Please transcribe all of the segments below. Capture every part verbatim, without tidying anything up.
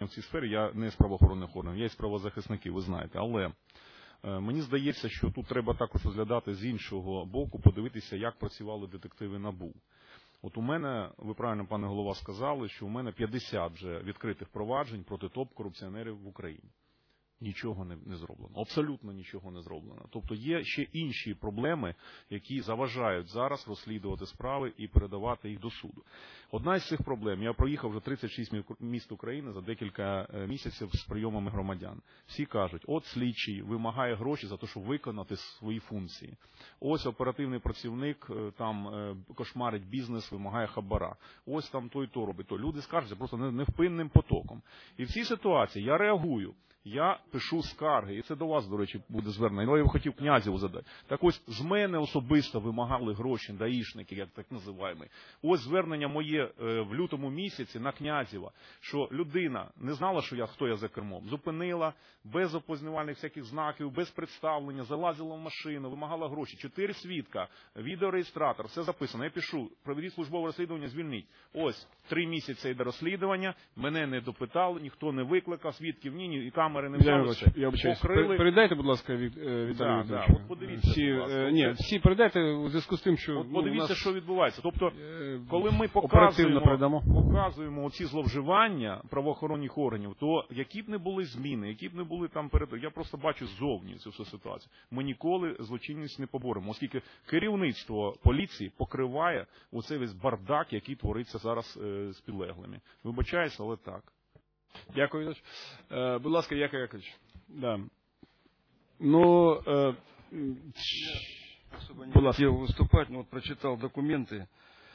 в цій сфері, я не з правоохоронних органів, я із правозахисників, ви знаєте. Але е, мені здається, що тут треба також розглядати з іншого боку, подивитися, як працювали детективи НАБУ. От у мене, ви правильно, пане голова, сказали, що у мене п'ятдесят вже відкритих проваджень проти топ-корупціонерів в Україні. Нічого не, не зроблено. Абсолютно нічого не зроблено. Тобто є ще інші проблеми, які заважають зараз розслідувати справи і передавати їх до суду. Одна із цих проблем, я проїхав вже тридцять шість міст України за декілька місяців з прийомами громадян. Всі кажуть, от слідчий вимагає гроші за те, щоб виконати свої функції. Ось оперативний працівник там кошмарить бізнес, вимагає хабара. Ось там той-то робить. То люди скаржаться просто невпинним потоком. І в цій ситуації я реагую. Я пишу скарги, і це до вас, до речі, буде звернення. Але я хотів Князєву задати. Так ось, з мене особисто вимагали гроші, даїшники, як так називаємо. Ось звернення моє в лютому місяці на Князєва, що людина не знала, що я, хто я за кермом. Зупинила, без опознавальних всяких знаків, без представлення, залазила в машину, вимагала гроші. Чотири свідка, відеореєстратор, все записано. Я пишу, проведіть службове розслідування, звільніть. Ось, три місяці йде розслідування, мене не допитали, ніхто не викликав, свідків ні, ні, і камери не взяли. Я обичаюсь. Передайте, будь ласка, Віталію да, Вікторовичу. Да, от подивіться, всі, будь ласка. Ні, всі передайте у зв'язку з тим, що... От подивіться, ну, нас... що відбувається. Тобто, коли ми показуємо, показуємо оці зловживання правоохоронних органів, то які б не були зміни, які б не були там перед... Я просто бачу ззовні цю всю ситуацію. Ми ніколи злочинність не поборемо, оскільки керівництво поліції покриває оцей весь бардак, який твориться зараз е, з підлеглими. Вибачаюся, але так. Дякую, Віталій. Е, будь ласка, Яков Яковлевич. Да. Ну, э, особо не хотел выступать, но вот прочитал документы.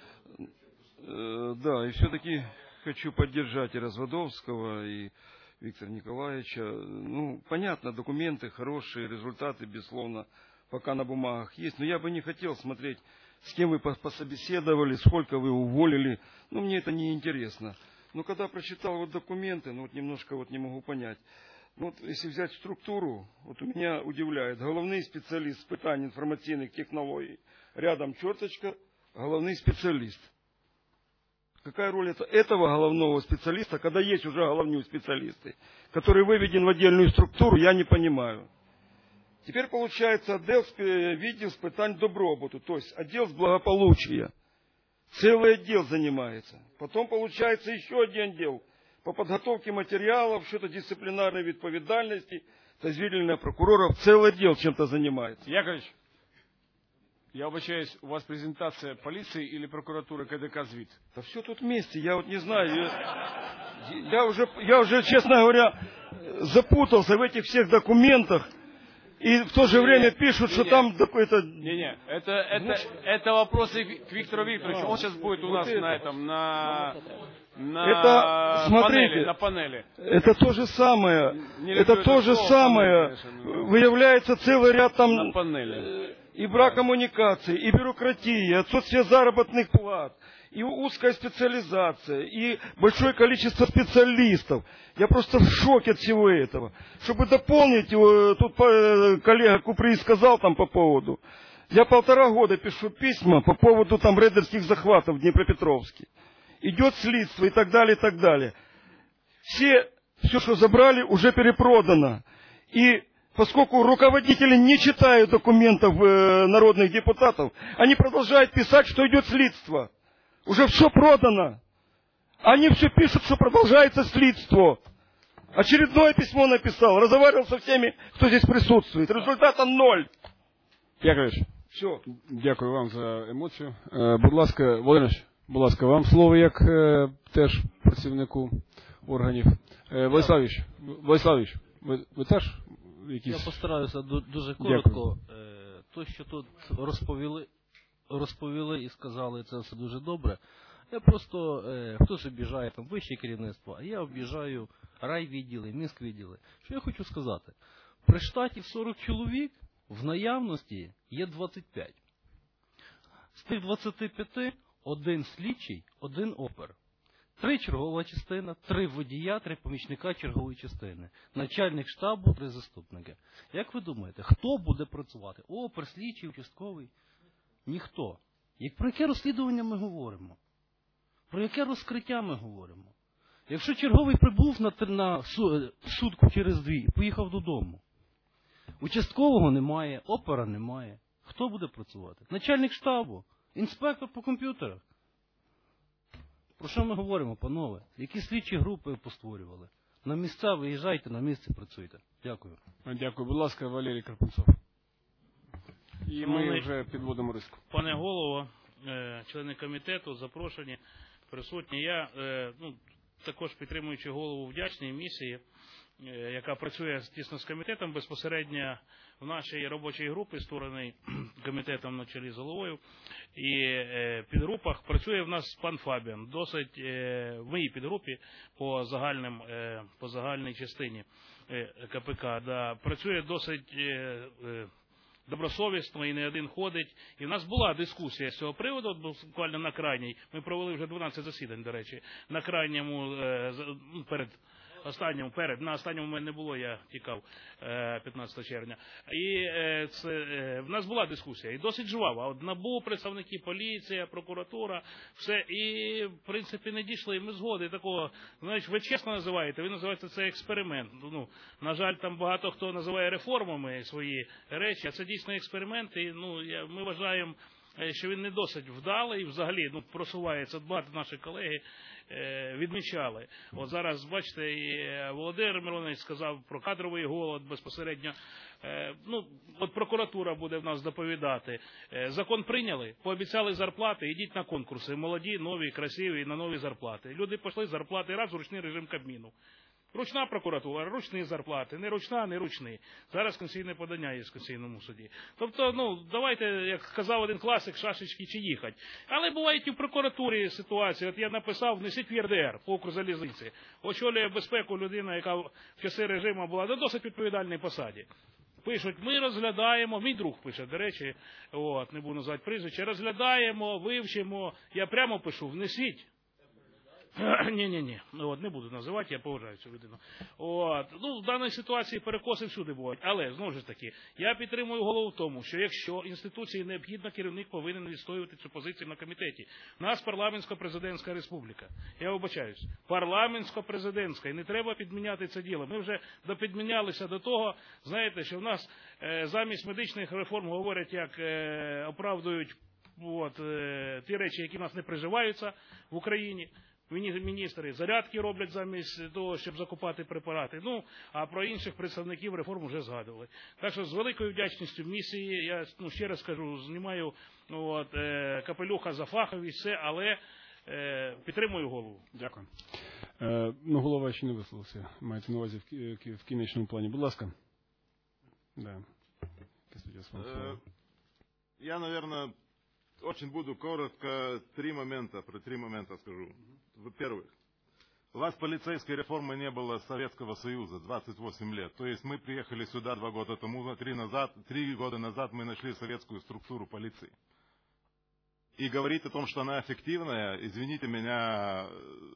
Э, да, и все-таки хочу поддержать и Разводовского, и Виктора Николаевича. Ну, понятно, документы хорошие, результаты, безусловно, пока на бумагах есть. Но я бы не хотел смотреть, с кем вы пособеседовали, сколько вы уволили. Ну, мне это не интересно. Но когда прочитал вот документы, ну, вот немножко вот не могу понять. Ну, вот если взять структуру, вот у меня удивляет. Головный специалист с питань информационных технологий. Рядом черточка, головный специалист. Какая роль это, этого головного специалиста, когда есть уже головные специалисты, который выведен в отдельную структуру, я не понимаю. Теперь получается отдел видел с питань добробуту, то есть отдел с благополучия. Целый отдел занимается. Потом получается еще один отдел по подготовке материалов, что-то дисциплинарной відповідальності, дозвілення прокуроров. Целый отдел чем-то занимается. Яковлевич, я обращаюсь, у вас презентация полиции или прокуратуры КДК ЗВИД? Да все тут вместе, я вот не знаю. Я, я, уже, я уже, честно говоря, запутался в этих всех документах. И в то же время пишут, что там какой-то... Не-не, это, это, это вопросы к Виктору Викторовичу. Он сейчас будет у нас на этом, на... На, это, смотрите, панели, на панели. Это то же самое. Не это то же самое. Панель, выявляется целый ряд там на панели. И брак коммуникации, и бюрократии, отсутствие заработных плат, и узкая специализация, и большое количество специалистов. Я просто в шоке от всего этого. Чтобы дополнить, тут коллега Купри сказал там по поводу. Я полтора года пишу письма по поводу там рейдерских захватов в Днепропетровске. Идет следствие и так далее, и так далее. Все, все, что забрали, уже перепродано. И поскольку руководители не читают документов э, народных депутатов, они продолжают писать, что идет следствие. Уже все продано. Они все пишут, что продолжается следствие. Очередное письмо написал, разговаривал со всеми, кто здесь присутствует. Результата ноль. Яковлевич, все. Дякую вам за емоцію. Е, будь ласка, Володимирович, будь ласка, вам слово як е, теж працівнику органів. Е, Владиславович, Владиславович, ви, ви теж якісь... Я постараюся дуже коротко. Е, то, що тут розповіли, розповіли і сказали, це все дуже добре. Я просто, е, хтось обіжає там вище керівництво, а я обіжаю райвідділи, міськвідділи. Що я хочу сказати? При штаті в сорок чоловік в наявності є двадцять п'ять. З тих двадцяти п'яти один слідчий, один опер. Три чергова частина, три водія, три помічника чергової частини. Начальник штабу, три заступники. Як ви думаєте, хто буде працювати? Опер, слідчий, участковий? Ніхто. Як про яке розслідування ми говоримо? Про яке розкриття ми говоримо? Якщо черговий прибув на, на сутку через дві, поїхав додому. Участкового немає, опера немає. Хто буде працювати? Начальник штабу, інспектор по комп'ютерах. Про що ми говоримо, панове? Які слідчі групи постворювали? На місця виїжджайте, на місце працюйте. Дякую. Дякую. Будь ласка, Валерій Карпунцов. І Шановний ми вже підводимо риску. Пане голово, члени комітету, запрошені, присутні. Я, ну, також підтримуючи голову, вдячний місії, яка працює тісно з комітетом, безпосередньо в нашій робочій групі, створеній комітетом на чолі з головою, і в підгрупах працює в нас пан Фабіан, досить в моїй підгрупі по загальним, по загальній частині КПК, да, працює досить добросовісно і не один ходить. І в нас була дискусія з цього приводу, буквально на крайній, ми провели вже дванадцять засідань, до речі, на крайньому, перед останньому, перед, на останньому в мене не було, я тікав п'ятнадцятого червня. І це, в нас була дискусія, і досить жвава. От НАБУ, представники, поліція, прокуратура, все, і в принципі не дійшли ми згоди такого, знаєш, ви чесно називаєте, ви називаєте це експеримент. Ну, на жаль, там багато хто називає реформами свої речі, а це дійсно експеримент, і ну, я, ми вважаємо, що він не досить вдалий, взагалі, ну, просувається, багато наших колеги відмічали. От зараз, бачите, і Володимир Миронович сказав про кадровий голод безпосередньо. Ну, от прокуратура буде в нас доповідати. Закон прийняли, пообіцяли зарплати, йдіть на конкурси. Молоді, нові, красиві, на нові зарплати. Люди пішли, зарплати раз, ручний режим Кабміну. Ручна прокуратура, ручні зарплати, не ручна, не ручні. Зараз конституційне подання є в Конституційному суді. Тобто, ну, давайте, як сказав один класик, шашечки чи їхать. Але бувають і в прокуратурі ситуації. От я написав, внесіть в ЄРДР, по Укрзалізниці. Очолює безпеку людина, яка в часи режиму була на досить відповідальній посаді. Пишуть, ми розглядаємо, мій друг пише, до речі, от, не буду називати прізвище, розглядаємо, вивчимо, я прямо пишу, внесіть. Ні-ні-ні, от, не буду називати, я поважаю цю людину. От, ну, в даній ситуації перекоси всюди бувають, але, знову ж таки, я підтримую голову в тому, що якщо інституції необхідно, керівник повинен відстоювати цю позицію на комітеті. У нас парламентсько-президентська республіка. Я вибачаюсь, парламентсько-президентська, і не треба підміняти це діло. Ми вже допідмінялися до того, знаєте, що в нас е, замість медичних реформ говорять, як е, оправдують от, е, ті речі, які в нас не приживаються в Україні. Міністри зарядки роблять замість того, щоб закупати препарати. Ну, а про інших представників реформ вже згадували. Так що з великою вдячністю місії, я ну, ще раз кажу, знімаю ну, от, е, капелюха за фаховість, все, але е, підтримую голову. Дякую. Е, ну, голова ще не висловився, мається на увазі в, в кінечному плані. Будь ласка. Да. Э, я, наверное, очень буду коротко, три момента, про три момента скажу. Во-первых, у вас полицейской реформы не было Советского Союза двадцать восемь лет. То есть мы приехали сюда два года тому, три, назад, три года назад мы нашли советскую структуру полиции. И говорить о том, что она эффективная, извините меня,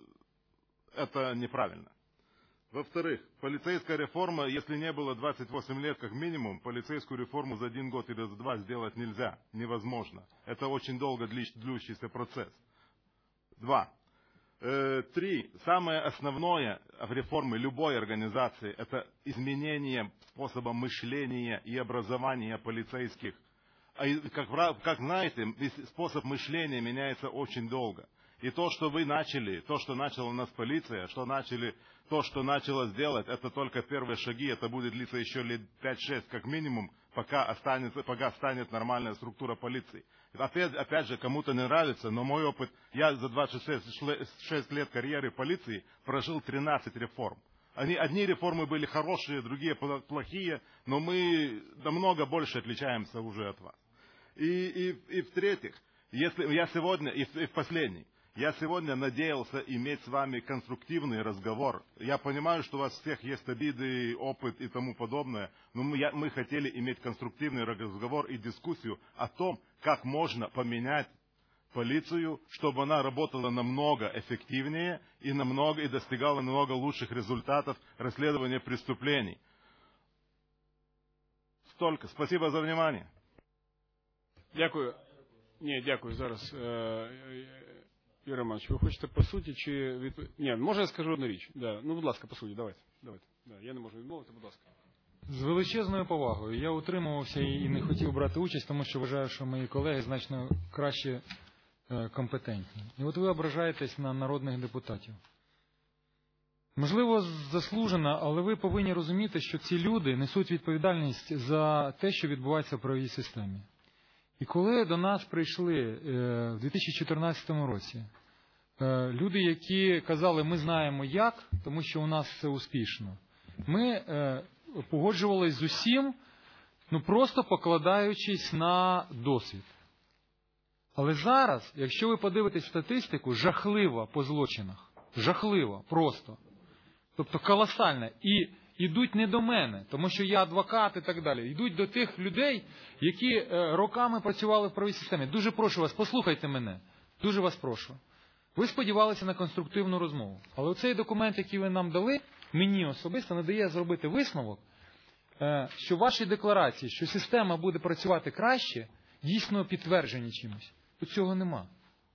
это неправильно. Во-вторых, полицейская реформа, если не было двадцать восемь лет как минимум, полицейскую реформу за один год или за два сделать нельзя, невозможно. Это очень долго длющийся процесс. Два. Э, три. Самое основное в реформе любой организации – это изменение способа мышления и образования полицейских. А как, как знаете, способ мышления меняется очень долго. И то, что вы начали, то, что начала у нас полиция, что начали, то, что начала сделать, это только первые шаги, это будет длиться еще лет пять-шесть как минимум, пока останется, пока станет нормальная структура полиции. Опять, опять же, кому-то не нравится, но мой опыт, я за двадцать шесть лет карьеры в полиции прожил тринадцать реформ. Они, одни реформы были хорошие, другие плохие, но мы намного больше отличаемся уже от вас. И, и, и в-третьих, если я сегодня, и, и в последний, я сегодня надеялся иметь с вами конструктивный разговор. Я понимаю, что у вас всех есть обиды, опыт и тому подобное, но мы, я, мы хотели иметь конструктивный разговор и дискуссию о том, как можно поменять полицию, чтобы она работала намного эффективнее и, намного, и достигала намного лучших результатов расследования преступлений. Столько. Спасибо за внимание. Дякую. Ні, дякую. Зараз. Юрій Романович, ви хочете по суті чи відп... Ні, може я скажу одну річ. Да. Ну, будь ласка, по суті, давайте. давайте. Да, я не можу відмовити, будь ласка. З величезною повагою. Я утримувався і не хотів брати участь, тому що вважаю, що мої колеги значно краще е, компетентні. І от ви ображаєтесь на народних депутатів. Можливо, заслужено, але ви повинні розуміти, що ці люди несуть відповідальність за те, що відбувається в правовій системі. І коли до нас прийшли е, в дві тисячі чотирнадцятому році е, люди, які казали, ми знаємо як, тому що у нас все успішно, ми е, погоджувалися з усім, ну просто покладаючись на досвід. Але зараз, якщо ви подивитесь статистику, жахлива по злочинах. Жахлива, просто. Тобто колосальна. І йдуть не до мене, тому що я адвокат і так далі. Йдуть до тих людей, які е, роками працювали в правовій системі. Дуже прошу вас, послухайте мене. Дуже вас прошу. Ви сподівалися на конструктивну розмову. Але оцей документ, який ви нам дали, мені особисто не дає зробити висновок, е, що ваші декларації, що система буде працювати краще, дійсно підтверджені чимось. Тут цього нема.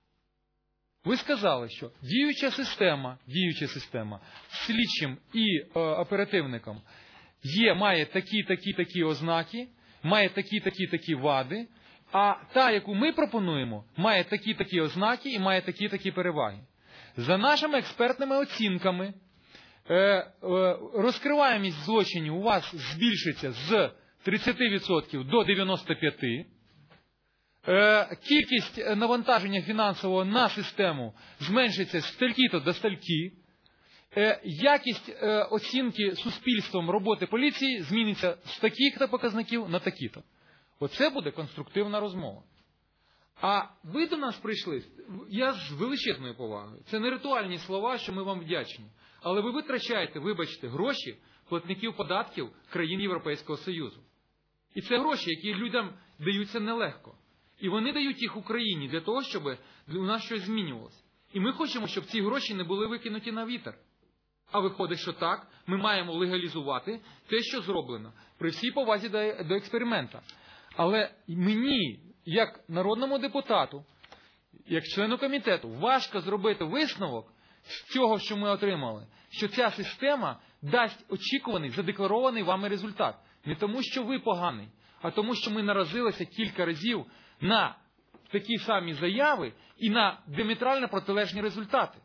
Ви сказали, що діюча система, діюча система слідчим і е, оперативникам є, має такі-такі-такі ознаки, має такі-такі-такі вади, а та, яку ми пропонуємо, має такі-такі ознаки і має такі-такі переваги. За нашими експертними оцінками, е, е, розкриваємість злочинів у вас збільшиться з тридцяти відсотків до дев'яноста п'яти відсотків. Кількість навантаження фінансового на систему зменшиться з стільки-то до стільки. Якість оцінки суспільством роботи поліції зміниться з таких-то показників на такі-то. Оце буде конструктивна розмова. А ви до нас прийшли, я з величезною повагою. Це не ритуальні слова, що ми вам вдячні. Але ви витрачаєте, вибачте, гроші платників податків країн Європейського Союзу. І це гроші, які людям даються нелегко. І вони дають їх Україні для того, щоб у нас щось змінювалося. І ми хочемо, щоб ці гроші не були викинуті на вітер. А виходить, що так, ми маємо легалізувати те, що зроблено, при всій повазі до, до експеримента. Але мені, як народному депутату, як члену комітету, важко зробити висновок з цього, що ми отримали, що ця система дасть очікуваний, задекларований вами результат. Не тому, що ви поганий, а тому, що ми наразилися кілька разів на такі самі заяви і на діаметрально протилежні результати.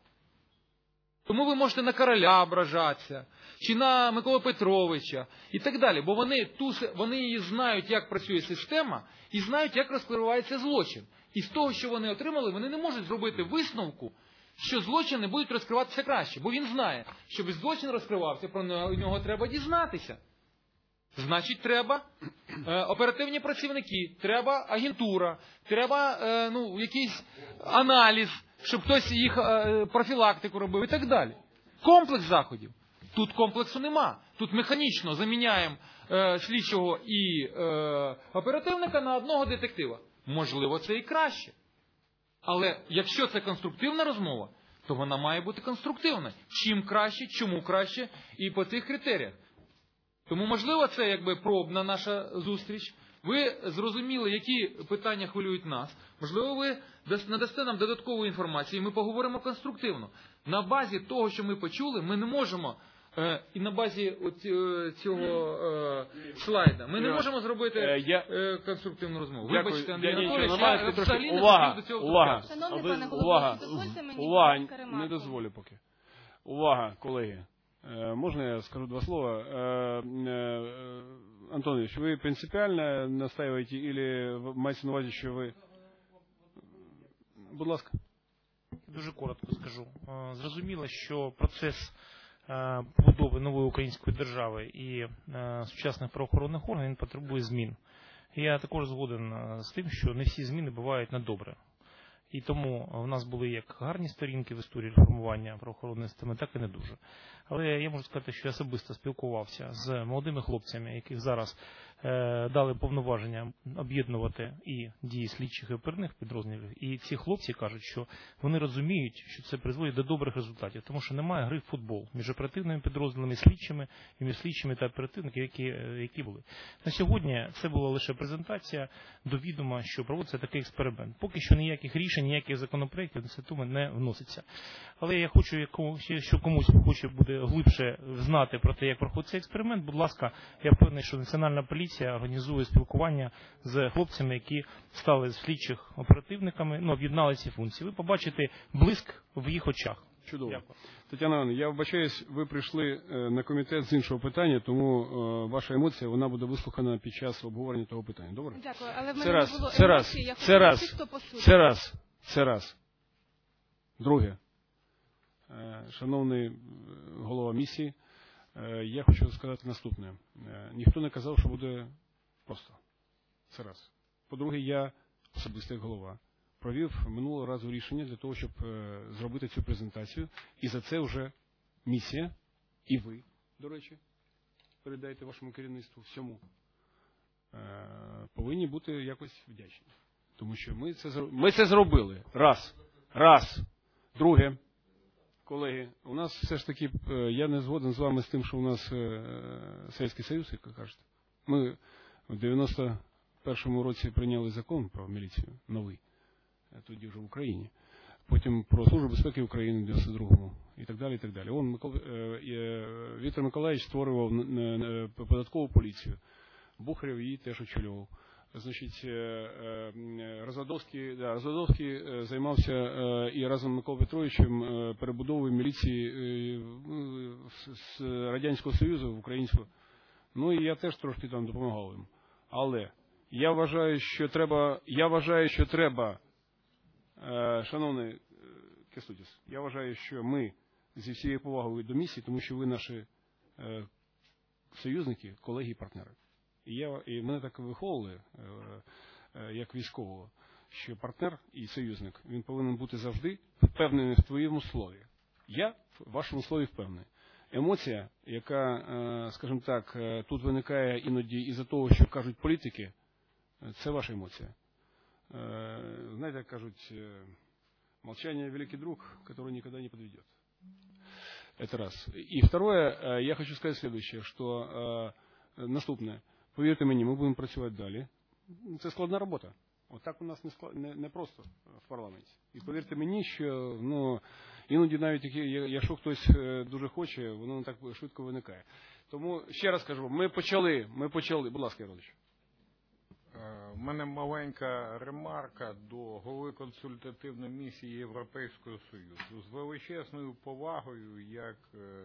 Тому ви можете на короля ображатися, чи на Миколу Петровича і так далі. Бо вони, ту, вони її знають, як працює система, і знають, як розкривається злочин. І з того, що вони отримали, вони не можуть зробити висновку, що злочини будуть розкриватися краще. Бо він знає, щоб злочин розкривався, про нього треба дізнатися. Значить, треба е, оперативні працівники, треба агентура, треба е, ну, якийсь аналіз, щоб хтось їх е, профілактику робив і так далі. Комплекс заходів. Тут комплексу нема. Тут механічно заміняємо е, слідчого і е, оперативника на одного детектива. Можливо, це і краще. Але якщо це конструктивна розмова, то вона має бути конструктивна. Чим краще, чому краще і по цих критеріях. Тому, можливо, це якби пробна наша зустріч. Ви зрозуміли, які питання хвилюють нас. Можливо, ви надасте нам додаткову інформацію, і ми поговоримо конструктивно. На базі того, що ми почули, ми не можемо, е, і на базі от, е, цього е, слайда, ми не можемо зробити е, конструктивну розмову. Дякую. Вибачте, Андрій Дякую. Анатолійович, Намагайте я трошки- взагалі не увага, хотів до цього увага. втручатися. Шановний ви- пане голово, увага. дозвольте мені Увага, будь ласка, не ремарку. дозволю поки. Увага, колеги. Е, Можна я скажу два слова? Е, е, Антонович, ви принципіально настаиваете или маєте на увазі, що ви... Будь ласка. Дуже коротко скажу. Е, Зрозуміло, що процес е, побудови нової української держави і е, сучасних правоохоронних органів він потребує змін. Я також згоден е, з тим, що не всі зміни бувають на добре. І тому в нас були як гарні сторінки в історії реформування правоохоронної системи, так і не дуже. Але я можу сказати, що я особисто спілкувався з молодими хлопцями, яких зараз дали повноваження об'єднувати і дії слідчих і оперативних підрозділів. І ці хлопці кажуть, що вони розуміють, що це призводить до добрих результатів, тому що немає гри в футбол між оперативними підрозділами, слідчими, і між слідчими та оперативниками, які, які були. На сьогодні це була лише презентація до відома, що проводиться такий експеримент. Поки що ніяких рішень, ніяких законопроєктів не вноситься. Але я хочу, якщо комусь хоче буде глибше знати про те, як проходить цей експеримент, будь ласка, я впевнений, що Національна поліція організує спілкування з хлопцями, які стали з слідчих оперативниками, ну, об'єднали ці функції. Ви побачите блиск в їх очах. Чудово. Дякую. Тетяна Івановна, я вибачаюсь, ви прийшли на комітет з іншого питання, тому ваша емоція, вона буде вислухана під час обговорення того питання. Добре? Дякую, але в це мене раз, не було це раз, емоцій, я це раз, всі, хто по суті. це раз, це раз. Друге. Шановний голова місії, я хочу сказати наступне. Ніхто не казав, що буде просто. Це раз. По-друге, я, особисто як голова, провів минулого разу рішення для того, щоб зробити цю презентацію. І за це вже місія, і ви, до речі, передайте вашому керівництву всьому, повинні бути якось вдячні. Тому що ми це, ми це зробили. Раз. Раз. Друге. Колеги, у нас все ж таки, я не згоден з вами з тим, що у нас Совєтський Союз, як ви кажете. Ми в дев'яносто першому році прийняли закон про міліцію, новий, тоді вже в Україні. Потім про Службу безпеки України в дев'яносто другому і так далі, і так далі. Он, Микола, Віктор Миколаївич створював податкову поліцію. Бухарєв її теж очолював. Значить, Розвадовський, да, Розвадовський займався і разом з Миколою Петровичем перебудовою міліції з Радянського Союзу в українську. Ну і я теж трошки там допомагав їм. Але я вважаю, що треба, я вважаю, що треба, шановний Кестутіс, я вважаю, що ми зі всією повагою до місії, тому що ви наші союзники, колеги і партнери. І, я, і мене так виховували, як військового, що партнер і союзник, він повинен бути завжди впевнений в твоєму слові. Я в вашому слові впевнений. Емоція, яка, скажімо так, тут виникає іноді із-за того, що кажуть політики, це ваша емоція. Знаєте, як кажуть, молчание – великий друг, который никогда не подведет. Это раз. И второе, я хочу сказать следующее, что наступне. Повірте мені, ми будемо працювати далі. Це складна робота. Отак у нас не, склад... не, не просто в парламенті. І повірте мені, що ну, іноді навіть якщо хтось дуже хоче, воно не так швидко виникає. Тому ще раз кажу, ми почали, ми почали. Будь ласка, Іродич. У мене маленька ремарка до голови консультативної місії Європейського Союзу. З величезною повагою, як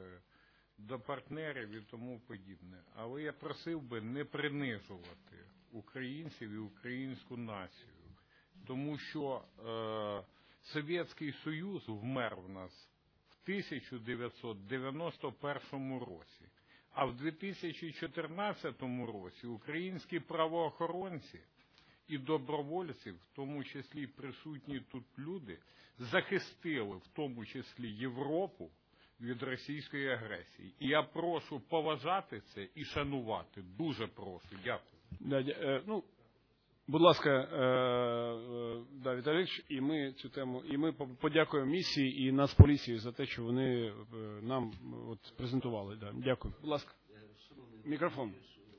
до партнерів і тому подібне. Але я просив би не принижувати українців і українську націю. Тому що е, Совєтський Союз вмер в нас в тисяча дев'ятсот дев'яносто першому році. А в дві тисячі чотирнадцятому році українські правоохоронці і добровольці, в тому числі присутні тут люди, захистили в тому числі Європу від російської агресії. І я прошу поважати це і шанувати. Дуже прошу. Дякую. Да, е, ну, будь ласка, е, е, да, Віталійович, і ми цю тему, і ми подякуємо місії і Нацполіції за те, що вони нам от презентували. Да. Дякую. Будь ласка. Мікрофон.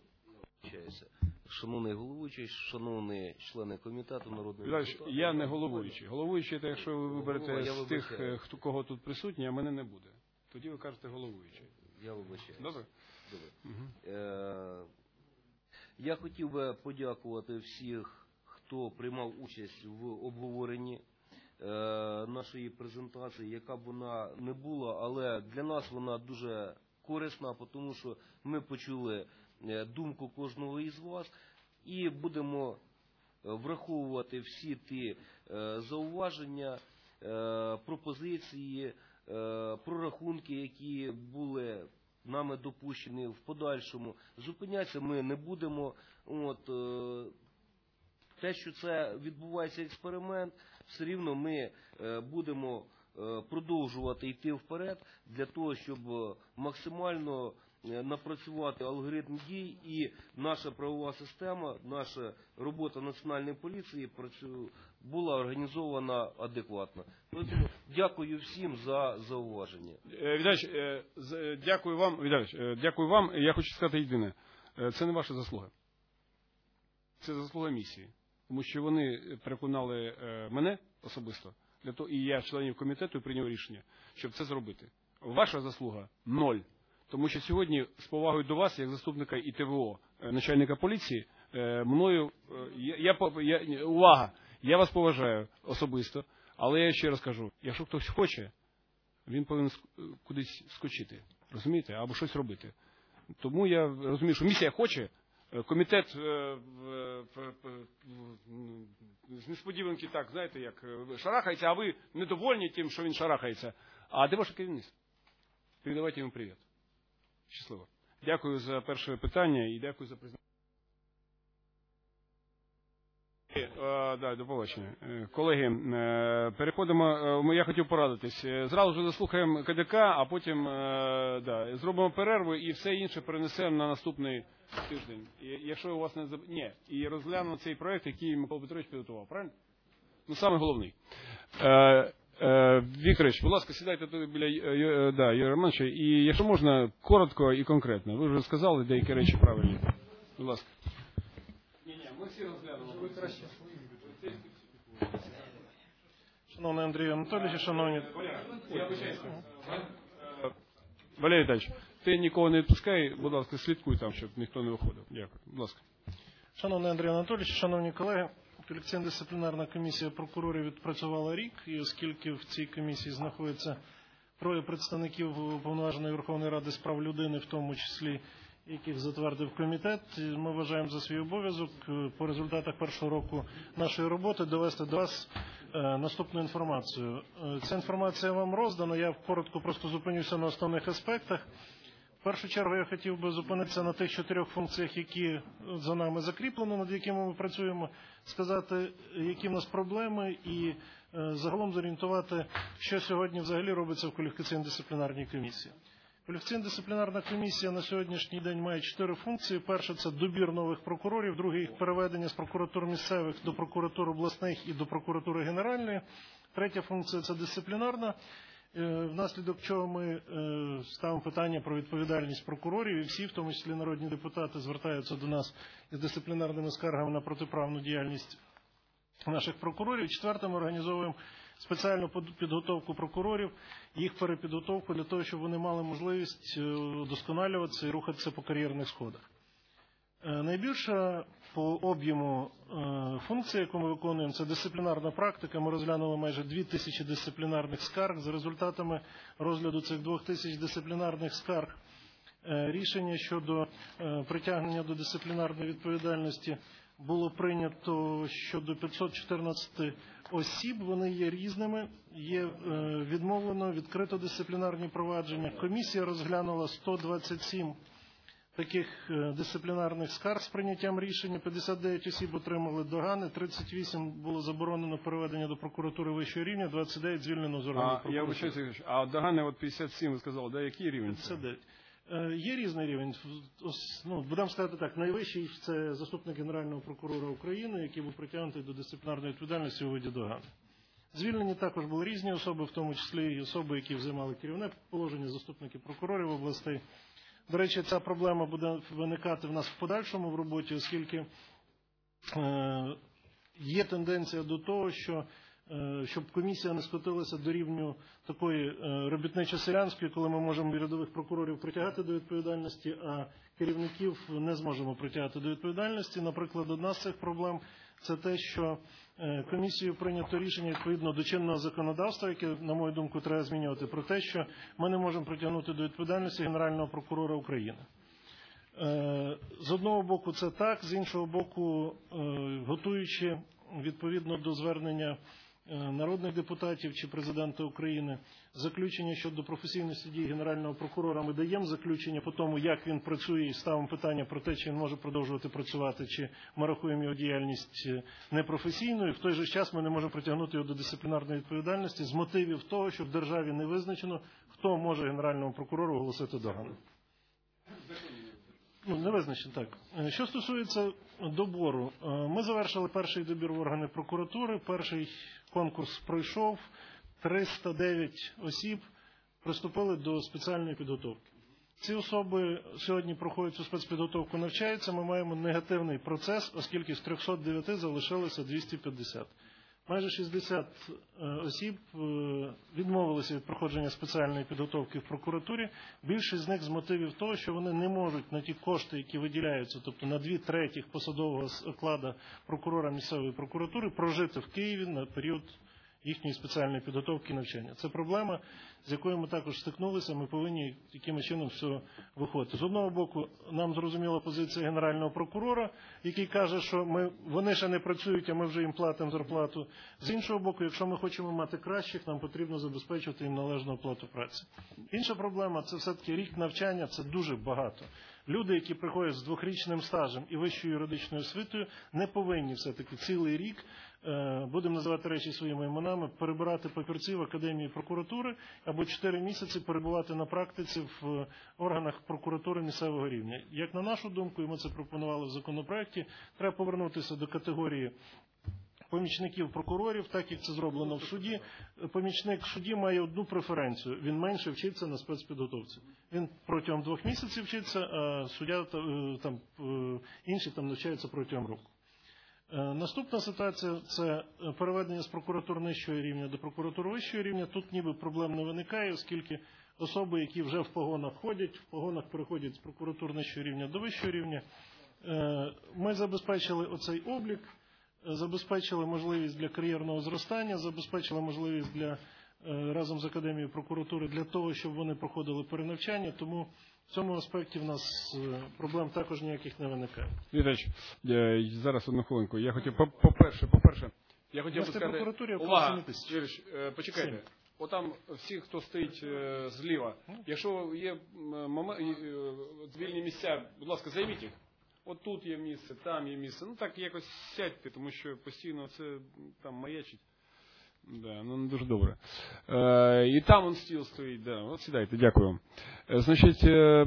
Шановний головуючий, шановні члени комітету народного депутата. Я не головуючий. Головуючий – це якщо ви виберете з тих, хто кого тут присутні, а мене не буде. Тоді ви кажете головуючий. Я вибачаюсь. Добре? Добре. Угу. Е- я хотів би подякувати всіх, хто приймав участь в обговоренні е- нашої презентації, яка б вона не була, але для нас вона дуже корисна, тому що ми почули думку кожного із вас і будемо враховувати всі ті е- зауваження, е- пропозиції, прорахунки, які були нами допущені в подальшому. Зупинятися ми не будемо. От, те, що це відбувається експеримент, все рівно ми будемо продовжувати йти вперед для того, щоб максимально напрацювати алгоритм дій, і наша правова система, наша робота національної поліції була організована адекватно. Тому дякую всім за зауваження. Віталійович, дякую вам. Віталійович, дякую вам. Я хочу сказати єдине. Це не ваша заслуга. Це заслуга місії. Тому що вони переконали мене особисто, для того, і я членів комітету прийняв рішення, щоб це зробити. Ваша заслуга – ноль. Тому що сьогодні, з повагою до вас, як заступника і Т В О, начальника поліції, мною, я, я, я, увага, я вас поважаю особисто, але я ще раз кажу, якщо хтось хоче, він повинен кудись скочити, розумієте, або щось робити. Тому я розумію, що місія хоче, комітет з несподіванки так, знаєте, як шарахається, а ви недовольні тим, що він шарахається. А де ваше керівництво? Передавайте йому привіт. Щасливо. Дякую за перше питання і дякую за презентацію. Да, до побачення. Колеги, переходимо, я хотів порадитись. Зразу ж заслухаємо К Д К, а потім да, зробимо перерву і все інше перенесемо на наступний тиждень. І, якщо у вас не заб... Ні, і розглянемо цей проект, який Микола Петрович підготував, правильно? Ну, саме головний. Вікторович, будь ласка, сідайте тут біля да, Юрія Романовича, і якщо можна, коротко і конкретно. Ви вже сказали деякі речі правильні. Будь ласка. Ні-ні, ми всі розглянемо. Ви краще. Шановний Андрій Анатолійович, шановні... Я вибачаюся. Валерій Віталійович, ти нікого не відпускай, будь ласка, слідкуй там, щоб ніхто не виходив. Дякую. Будь ласка. Шановний Андрій Анатолійович, шановні колеги, колекційно-дисциплінарна комісія прокурорів відпрацювала рік, і оскільки в цій комісії знаходиться троє представників Уповноваженої Верховної Ради з прав людини, в тому числі яких затвердив комітет, ми вважаємо за свій обов'язок по результатах першого року нашої роботи довести до вас наступну інформацію. Ця інформація вам роздана, я коротко просто зупинюся на основних аспектах. В першу чергу я хотів би зупинитися на тих чотирьох функціях, які за нами закріплені, над якими ми працюємо, сказати, які в нас проблеми і загалом зорієнтувати, що сьогодні взагалі робиться в кваліфікаційно-дисциплінарній комісії. Кваліфікаційно-дисциплінарна комісія на сьогоднішній день має чотири функції. Перше – це добір нових прокурорів, друге – їх переведення з прокуратур місцевих до прокуратур обласних і до прокуратури генеральної. Третя функція – це дисциплінарна, внаслідок чого ми ставимо питання про відповідальність прокурорів, і всі, в тому числі народні депутати, звертаються до нас із дисциплінарними скаргами на протиправну діяльність наших прокурорів. Четверте, ми організовуємо спеціальну підготовку прокурорів, їх перепідготовку для того, щоб вони мали можливість удосконалюватися і рухатися по кар'єрних сходах. Найбільша по об'єму функція, яку ми виконуємо, це дисциплінарна практика. Ми розглянули майже дві тисячі дисциплінарних скарг. За результатами розгляду цих двох тисяч дисциплінарних скарг рішення щодо притягнення до дисциплінарної відповідальності було прийнято щодо п'ятсот чотирнадцять осіб, вони є різними, є відмовлено, відкрито дисциплінарні провадження. Комісія розглянула сто двадцять сім таких дисциплінарних скарг з прийняттям рішення, п'ятдесят дев'ять осіб отримали догани, тридцять вісім було заборонено переведення до прокуратури вищого рівня, двадцять дев'ять звільнено з органів прокуратури. Я вибачаюся, а догани от п'ятдесят сім, ви сказали, да, який рівень? п'ятдесят дев'ять. Є різний рівень. Ну, будемо сказати так, найвищий – це заступник Генерального прокурора України, який був притягнутий до дисциплінарної відповідальності у виді догани. Звільнені також були різні особи, в тому числі і особи, які займали керівне положення, заступники прокурорів областей. До речі, ця проблема буде виникати в нас в подальшому в роботі, оскільки е, є тенденція до того, що щоб комісія не скотилася до рівню такої робітничо-селянської, коли ми можемо рядових прокурорів притягати до відповідальності, а керівників не зможемо притягати до відповідальності. Наприклад, одна з цих проблем – це те, що комісією прийнято рішення відповідно до чинного законодавства, яке, на мою думку, треба змінювати, про те, що ми не можемо притягнути до відповідальності Генерального прокурора України. З одного боку це так, з іншого боку, готуючи відповідно до звернення народних депутатів чи президента України. Заключення щодо професійності дій Генерального прокурора ми даємо заключення по тому, як він працює, і ставимо питання про те, чи він може продовжувати працювати, чи ми рахуємо його діяльність непрофесійною. В той же час ми не можемо притягнути його до дисциплінарної відповідальності з мотивів того, що в державі не визначено, хто може Генеральному прокурору оголосити догану. Ну, не визначено, так. Що стосується добору, ми завершили перший добір в органи прокуратури, перший конкурс пройшов, триста дев'ять осіб приступили до спеціальної підготовки. Ці особи сьогодні проходять цю спецпідготовку, навчаються, ми маємо негативний процес, оскільки з трьохсот дев'яти залишилося двісті п'ятдесят. Майже шістдесят осіб відмовилися від проходження спеціальної підготовки в прокуратурі. Більшість з них з мотивів того, що вони не можуть на ті кошти, які виділяються, тобто на дві третіх посадового окладу прокурора місцевої прокуратури, прожити в Києві на період їхньої спеціальної підготовки і навчання. Це проблема, з якою ми також стикнулися, ми повинні якимось чином з цього виходити. З одного боку, нам зрозуміла позиція Генерального прокурора, який каже, що ми, вони ще не працюють, а ми вже їм платимо зарплату. З іншого боку, якщо ми хочемо мати кращих, нам потрібно забезпечувати їм належну оплату праці. Інша проблема – це все-таки рік навчання, це дуже багато. Люди, які приходять з двохрічним стажем і вищою юридичною освітою, не повинні все-таки цілий рік, будемо називати речі своїми іменами, перебирати папірці в Академії прокуратури або чотири місяці перебувати на практиці в органах прокуратури місцевого рівня. Як на нашу думку, і ми це пропонували в законопроекті, треба повернутися до категорії помічників прокурорів, так як це зроблено в суді. Помічник судді має одну преференцію, він менше вчиться на спецпідготовці. Він протягом двох місяців вчиться, а суддя, там, інші там навчаються протягом року. Наступна ситуація – це переведення з прокуратур нижчого рівня до прокуратур вищого рівня. Тут ніби проблем не виникає, оскільки особи, які вже в погонах ходять, в погонах переходять з прокуратур нижчого рівня до вищого рівня. Ми забезпечили оцей облік, забезпечили можливість для кар'єрного зростання, забезпечили можливість для, разом з Академією прокуратури для того, щоб вони проходили перенавчання, тому в цьому аспекті в нас проблем також ніяких не виникає. Віталійович, зараз одну хвилинку. Я хотів, по-перше, по-перше, я хотів би сказати, увага, Віталійович, почекайте. Отам всі, хто стоїть зліва, якщо є вільні місця, будь ласка, займіть їх. От тут є місце, там є місце. Ну так якось сядьте, тому що постійно це там маячить. Да, ну дуже добре. Е, і там он стіл стоїть, да. От сідайте, дякую вам. Е, значить, е,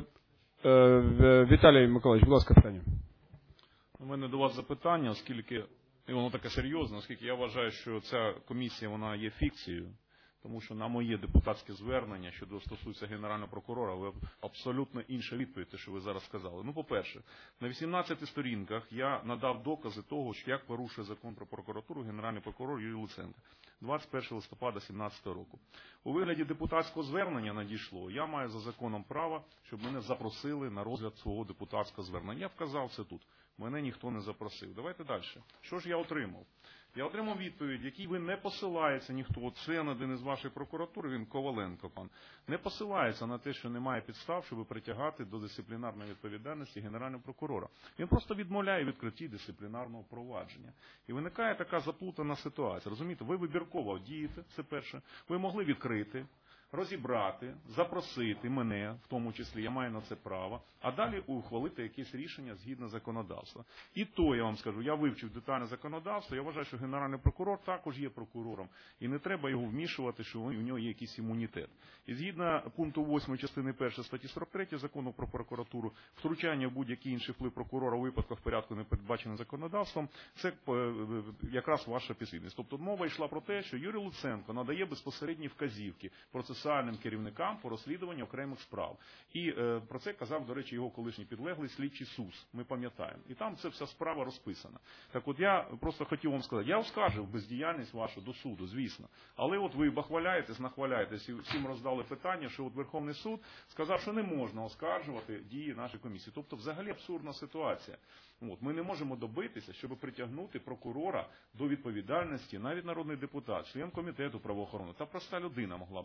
е, Віталій Миколаївич, будь ласка, питання. У мене до вас запитання, оскільки, і воно таке серйозне, оскільки я вважаю, що ця комісія, вона є фікцією. Тому що на моє депутатське звернення, що стосується Генерального прокурора, ви абсолютно інша відповідь, те, що ви зараз сказали. Ну, по-перше, на вісімнадцяти сторінках я надав докази того, що як порушує закон про прокуратуру Генеральний прокурор Юрій Луценко двадцять першого листопада дві тисячі сімнадцятого року. У вигляді депутатського звернення надійшло, я маю за законом право, щоб мене запросили на розгляд свого депутатського звернення. Я вказав це тут. Мене ніхто не запросив. Давайте далі. Що ж я отримав? Я отримав відповідь, який ви не посилається ніхто, член один із вашої прокуратури, він Коваленко, пан, не посилається на те, що немає підстав, щоб притягати до дисциплінарної відповідальності Генерального прокурора. Він просто відмовляє відкритті дисциплінарного провадження. І виникає така заплутана ситуація. Розумієте, ви вибірково дієте, це перше, ви могли відкрити, розібрати, запросити мене, в тому числі, я маю на це право, а далі ухвалити якесь рішення згідно законодавства. І то, я вам скажу, я вивчив детальне законодавство, я вважаю, що Генеральний прокурор також є прокурором, і не треба його вмішувати, що у нього є якийсь імунітет. І згідно пункту восьмої частини першої статті сорок третьої закону про прокуратуру, втручання в будь-який інший вплив прокурора у випадках в порядку, не передбаченим законодавством, це якраз ваша підслідність. Тобто мова йшла про те, що Юрій Луценко надає безпосередні вказівки процесуальним керівникам по розслідуванню окремих справ. І е, про це казав, до речі, його колишній підлеглий слідчий СУС, ми пам'ятаємо. І там це вся справа розписана. Так от я просто хотів вам сказати, я оскаржив бездіяльність вашу до суду, звісно. Але от ви бахваляєтесь, нахваляєтесь, і всім роздали питання, що от Верховний суд сказав, що не можна оскаржувати дії нашої комісії. Тобто взагалі абсурдна ситуація. От, ми не можемо добитися, щоб притягнути прокурора до відповідальності, навіть народний депутат, член комітету правоохорони, та проста людина могла б звернутися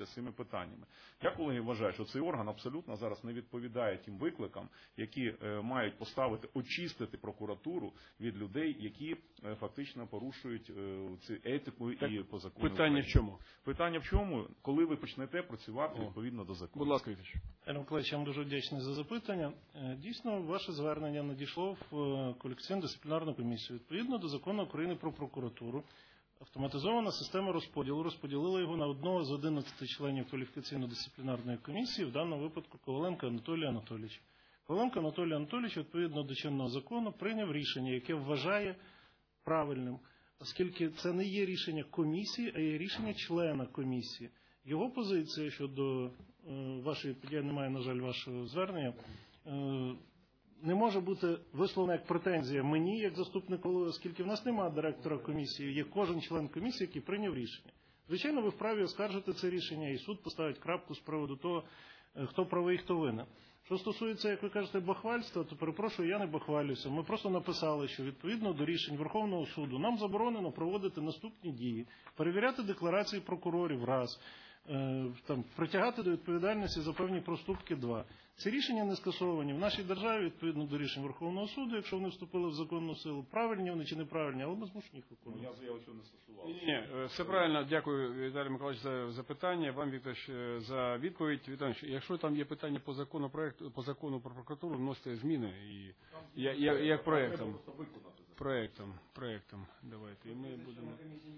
опікується цими питаннями. Я, колеги, вважаю, що цей орган абсолютно зараз не відповідає тим викликам, які е, мають поставити, очистити прокуратуру від людей, які е, фактично порушують е, цю етику так, і по закону. Питання в чому? Питання в чому? Коли ви почнете працювати О. відповідно до закону. Будь ласка, Віталій. Пане Миколаївич, я вам дуже вдячний за запитання. Дійсно, ваше звернення надійшло в кваліфікаційну дисциплінарну комісію. Відповідно до закону України про прокуратуру, автоматизована система розподілу розподілила його на одного з одинадцяти членів кваліфікаційно-дисциплінарної комісії, в даному випадку Коваленка Анатолія Анатолійовича. Коваленко Анатолій Анатолійович, відповідно до чинного закону, прийняв рішення, яке вважає правильним, оскільки це не є рішення комісії, а є рішення члена комісії. Його позиція щодо е, вашої, я не маю, на жаль, вашого звернення, е, не може бути висловлена як претензія мені, як заступнику, оскільки в нас немає директора комісії, є кожен член комісії, який прийняв рішення. Звичайно, ви вправі оскаржити це рішення, і суд поставить крапку з приводу того, хто правий, хто винен. Що стосується, як ви кажете, бахвальства, то, перепрошую, я не бахвалюся. Ми просто написали, що відповідно до рішень Верховного суду нам заборонено проводити наступні дії, перевіряти декларації прокурорів – раз, там, притягати до відповідальності за певні проступки – два. Ці рішення не скасовані в нашій державі відповідно до рішень Верховного суду, якщо вони вступили в законну силу. Правильні вони чи неправильні, але ми змушені їх виконувати. Я заяву цього не стосував. Ні, все правильно. Дякую, Віталій Миколаївич, за запитання. Вам, Віктор, за відповідь. Віталій, якщо там є питання по закону, проект, по закону про прокуратуру, вносите зміни і я, я, як проектом. Проектом, проектом. Давайте. І ми будемо.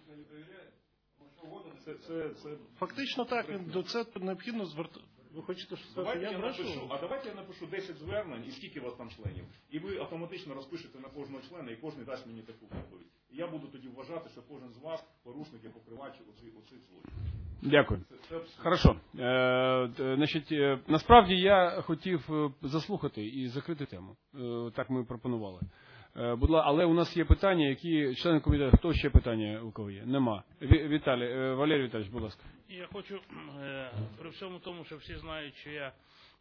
Це, це, це... Фактично так, до це необхідно звертати. Ви хочете, що сказати, я, я брешу? напишу, а давайте я напишу десять звернень, і скільки у вас там членів. І ви автоматично розпишете на кожного члена, і кожен дасть мені таку відповідь. І я буду тоді вважати, що кожен з вас порушник і покривач оцих злочинів. Дякую. Це, це Хорошо. Е, значить, е, насправді я хотів заслухати і закрити тему. Е, так ми пропонували. Е, будь ласка, але у нас є питання, які члени комітету, хто ще питання у кого є? Нема. Ві, Віталій, е, Валерій Віталійович, будь ласка. Я хочу, е, при всьому тому, що всі знають, що я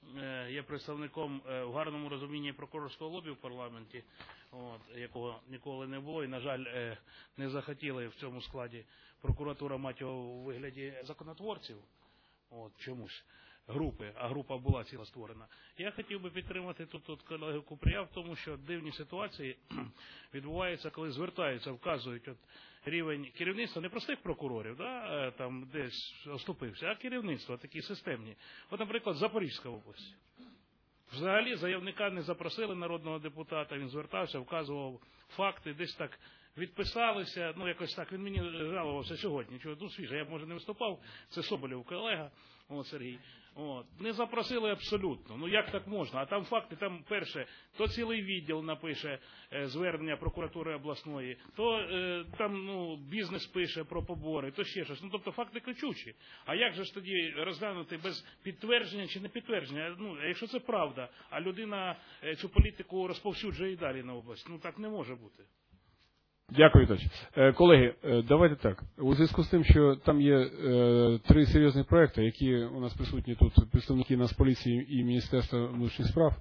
е, є представником е, в гарному розумінні прокурорського лобі в парламенті, от, якого ніколи не було, і, на жаль, е, не захотіли в цьому складі прокуратура мати його у вигляді законотворців, от, чомусь. Групи, а група була ціла створена. Я хотів би підтримати тут, тут колегу Купрія в тому, що дивні ситуації відбуваються, коли звертаються, вказують от рівень керівництва не простих прокурорів, да, там десь оступився, а керівництва такі системні. От, наприклад, Запорізька область. Взагалі заявника не запросили народного депутата, він звертався, вказував факти, десь так відписалися, ну якось так, він мені жалувався сьогодні, чого, ну свіже, я б, може, не виступав, це Соболєв колега, о, Сергій. От. Не запросили абсолютно. Ну як так можна? А там факти, там перше, то цілий відділ напише е, звернення прокуратури обласної, то е, там ну, бізнес пише про побори, то ще щось. Ну тобто факти кричучі. А як же ж тоді розглянути без підтвердження чи не підтвердження? Ну, якщо це правда, а людина е, цю політику розповсюджує і далі на область, ну так не може бути. Дякую, Віталій. Колеги, давайте так. У зв'язку з тим, що там є е, три серйозні проекти, які у нас присутні тут, представники Нацполіції і Міністерства внутрішніх справ,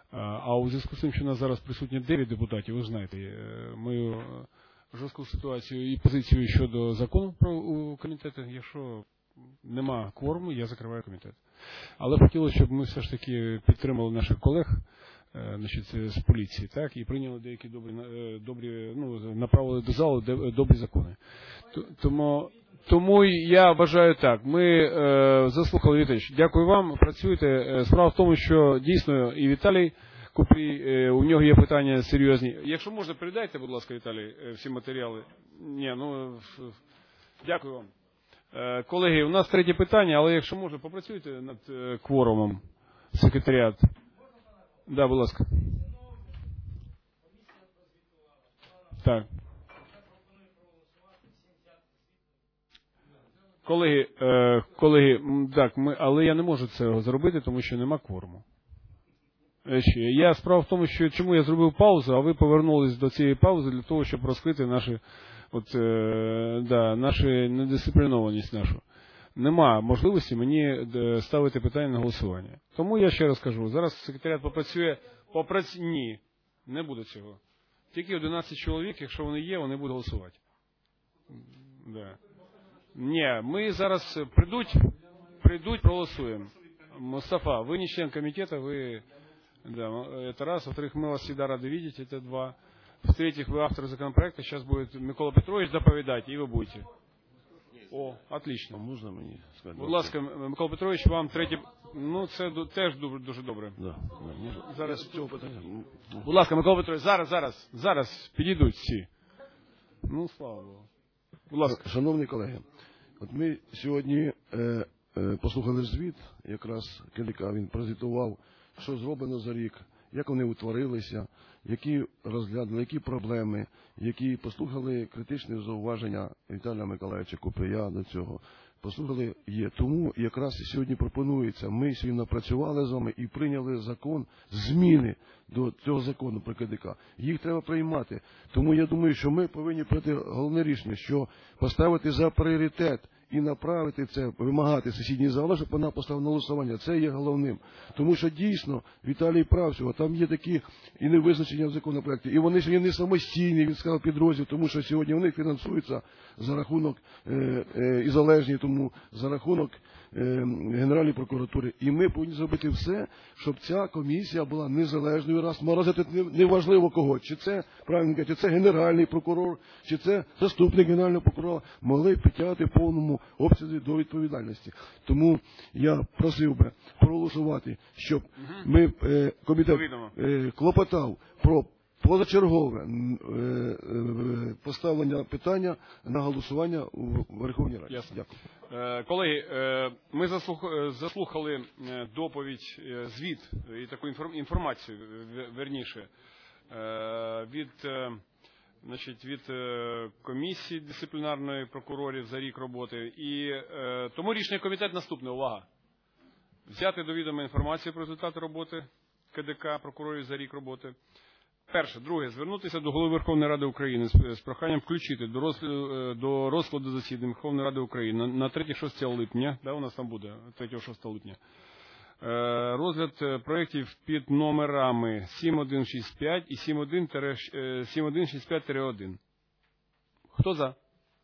а у зв'язку з тим, що у нас зараз присутні дев'ять депутатів, ви знаєте, мою жорстку ситуацію і позицію щодо закону про у комітети, якщо нема кворуму, я закриваю комітет. Але хотілося, щоб ми все ж таки підтримали наших колег, значить, з поліції, так, і прийняли деякі добрі, добрі, ну, направили до залу добрі закони. Тому, тому я вважаю так, ми е, заслухали, Віталійович, дякую вам, працюйте. Справа в тому, що дійсно і Віталій Купрій, е, у нього є питання серйозні. Якщо можна, передайте, будь ласка, Віталій, всі матеріали. Ні, ну, дякую вам. Е, колеги, у нас третє питання, але якщо можна, попрацюйте над е, кворумом, секретаріат. Да, будь ласка. Так. Колеги, е, колеги, так, ми, але я не можу цього зробити, тому що нема кворуму. Я справа в тому, що чому я зробив паузу, а ви повернулись до цієї паузи для того, щоб розкрити наші, от, е, да, наші недисциплінованість нашу. Нема можливості мені ставити питання на голосування. Тому я ще раз кажу, зараз секретаріат попрацює, попрацює, ні, не буде цього. Тільки одинадцять чоловік, якщо вони є, вони будуть голосувати. Да. Ні, ми зараз прийдуть, прийдуть, проголосуємо. Мустафа, вы не член комитета, вы, да, это раз. Во-вторых, мы вас всегда рады видеть, это два. В-третьих, вы автор законопроекта, сейчас будет Микола Петрович доповедать, и вы будете. О, отлично. Можна мені сказати? Будь ласка, Микола Петрович, вам третє, ну це теж дуже, дуже добре. Да, да. Зараз з цього питання. Будь ласка, Микола Петрович, зараз, зараз, зараз підійдуть всі. Ну, слава Богу. Будь ласка. Шановні колеги, от ми сьогодні е, е, послухали звіт, якраз КДК, він презентував, що зроблено за рік, як вони утворилися, які розглянули, які проблеми, які послухали критичні зауваження Віталія Миколаївича Купрія до цього. Послухали, є. Тому якраз і сьогодні пропонується, ми сьогодні напрацювали з вами і прийняли закон, зміни до цього закону про КДК. Їх треба приймати. Тому я думаю, що ми повинні прийняти головне рішення, що поставити за пріоритет і направити це, вимагати сесійній залі, щоб вона поставила на голосування. Це є головним. Тому що дійсно, Віталій прав цього, там є такі і невизначення в законопроекті. І вони сьогодні не самостійні, він сказав, підрозділ, тому що сьогодні вони фінансуються за рахунок е, е, і залежні, тому за рахунок е, Генеральної прокуратури. І ми повинні зробити все, щоб ця комісія була незалежною, раз морозити неважливо кого. Чи це, правильно кажуть, чи це Генеральний прокурор, чи це заступник Генерального прокурора, могли підтягати в повному обсязі до відповідальності. Тому я просив би проголосувати, щоб ми, е, комітет е, клопотав про позачергове е, е, поставлення питання на голосування у Верховній Раді. Ясно. Дякую. Е, колеги, е, ми заслух, заслухали доповідь, е, звіт і таку інформ, інформацію, верніше, е, від е, Значить, від е, комісії дисциплінарної прокурорів за рік роботи. І е, тому рішення комітету наступне. Увага. Взяти до відома інформацію про результати роботи КДК прокурорів за рік роботи. Перше. Друге. Звернутися до Голови Верховної Ради України з, з проханням включити до розкладу, до розкладу засідань Верховної Ради України на, на третє-шосте липня. Да, у нас там буде третє-шосте липня. Розгляд проєктів під номерами сім один шість п'ять і сім один шість п'ять один. Хто за?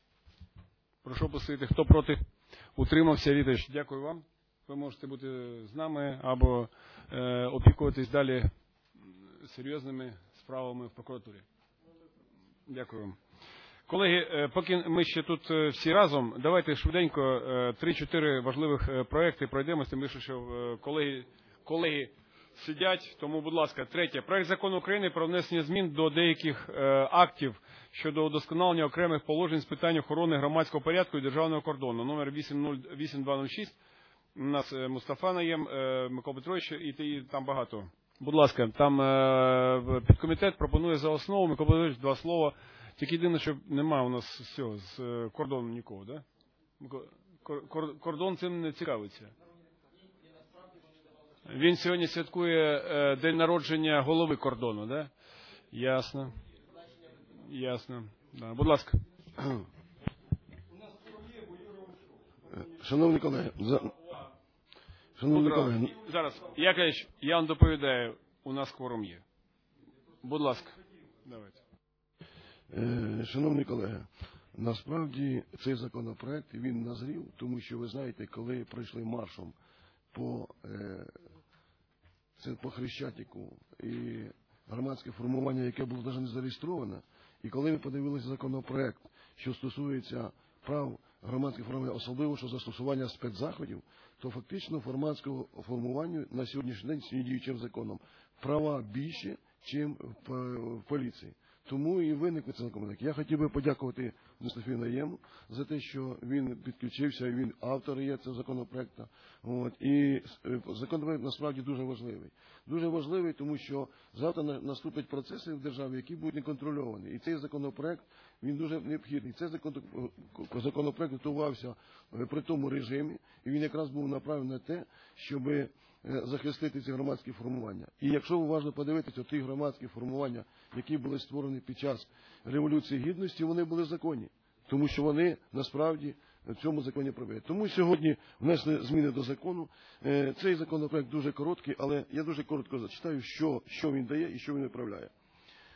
Прошу посидіти. Хто проти? Утримався. Віталійович, дякую вам. Ви можете бути з нами або е, опікуватись далі серйозними справами в прокуратурі. Дякую вам. Колеги, поки ми ще тут всі разом, давайте швиденько три-чотири важливих проекти пройдемо, з тим, що колеги, колеги сидять. Тому, будь ласка, третє. Проект закону України про внесення змін до деяких актів щодо удосконалення окремих положень з питань охорони громадського порядку і державного кордону. Номер вісім два нуль шість. У нас Мустафа Наєм, Микола Петрович і, і там багато. Будь ласка, там е, підкомітет пропонує за основу. Микола Петрович, два слова. Тільки єдине, що немає у нас всього, з е, кордону нікого, да? Кор, кор, кордон цим не цікавиться. Він сьогодні святкує е, день народження голови кордону, да? Ясно. Ясно. Да. Будь ласка. Шановні колеги, за... Шановні колеги, зараз, Яковлевич, я вам доповідаю, у нас кворум є. Будь ласка, давайте. Шановні колеги, насправді цей законопроект, він назрів, тому що ви знаєте, коли пройшли маршом по, це, по Хрещатику і громадське формування, яке було навіть не зареєстроване, і коли ми подивилися законопроект, що стосується прав громадських формувань, особливо що застосування спецзаходів, то фактично громадського формування на сьогоднішній день, сьогодні діючим законом, права більше, ніж в поліції. Тому і виник цей законопроект. Я хотів би подякувати Мустафі Наєму за те, що він підключився, і він автор є цього законопроекту. От. І законопроект насправді дуже важливий. Дуже важливий, тому що завтра наступять процеси в державі, які будуть неконтрольовані. І цей законопроект, він дуже необхідний. Цей законопроект готувався при тому режимі, і він якраз був направлений на те, щоби захистити ці громадські формування. І якщо уважно подивитися, ті громадські формування, які були створені під час Революції Гідності, вони були законні, тому що вони насправді в цьому законі проведені. Тому сьогодні внесли зміни до закону. Цей законопроект дуже короткий, але я дуже коротко зачитаю, що, що він дає і що він виправляє.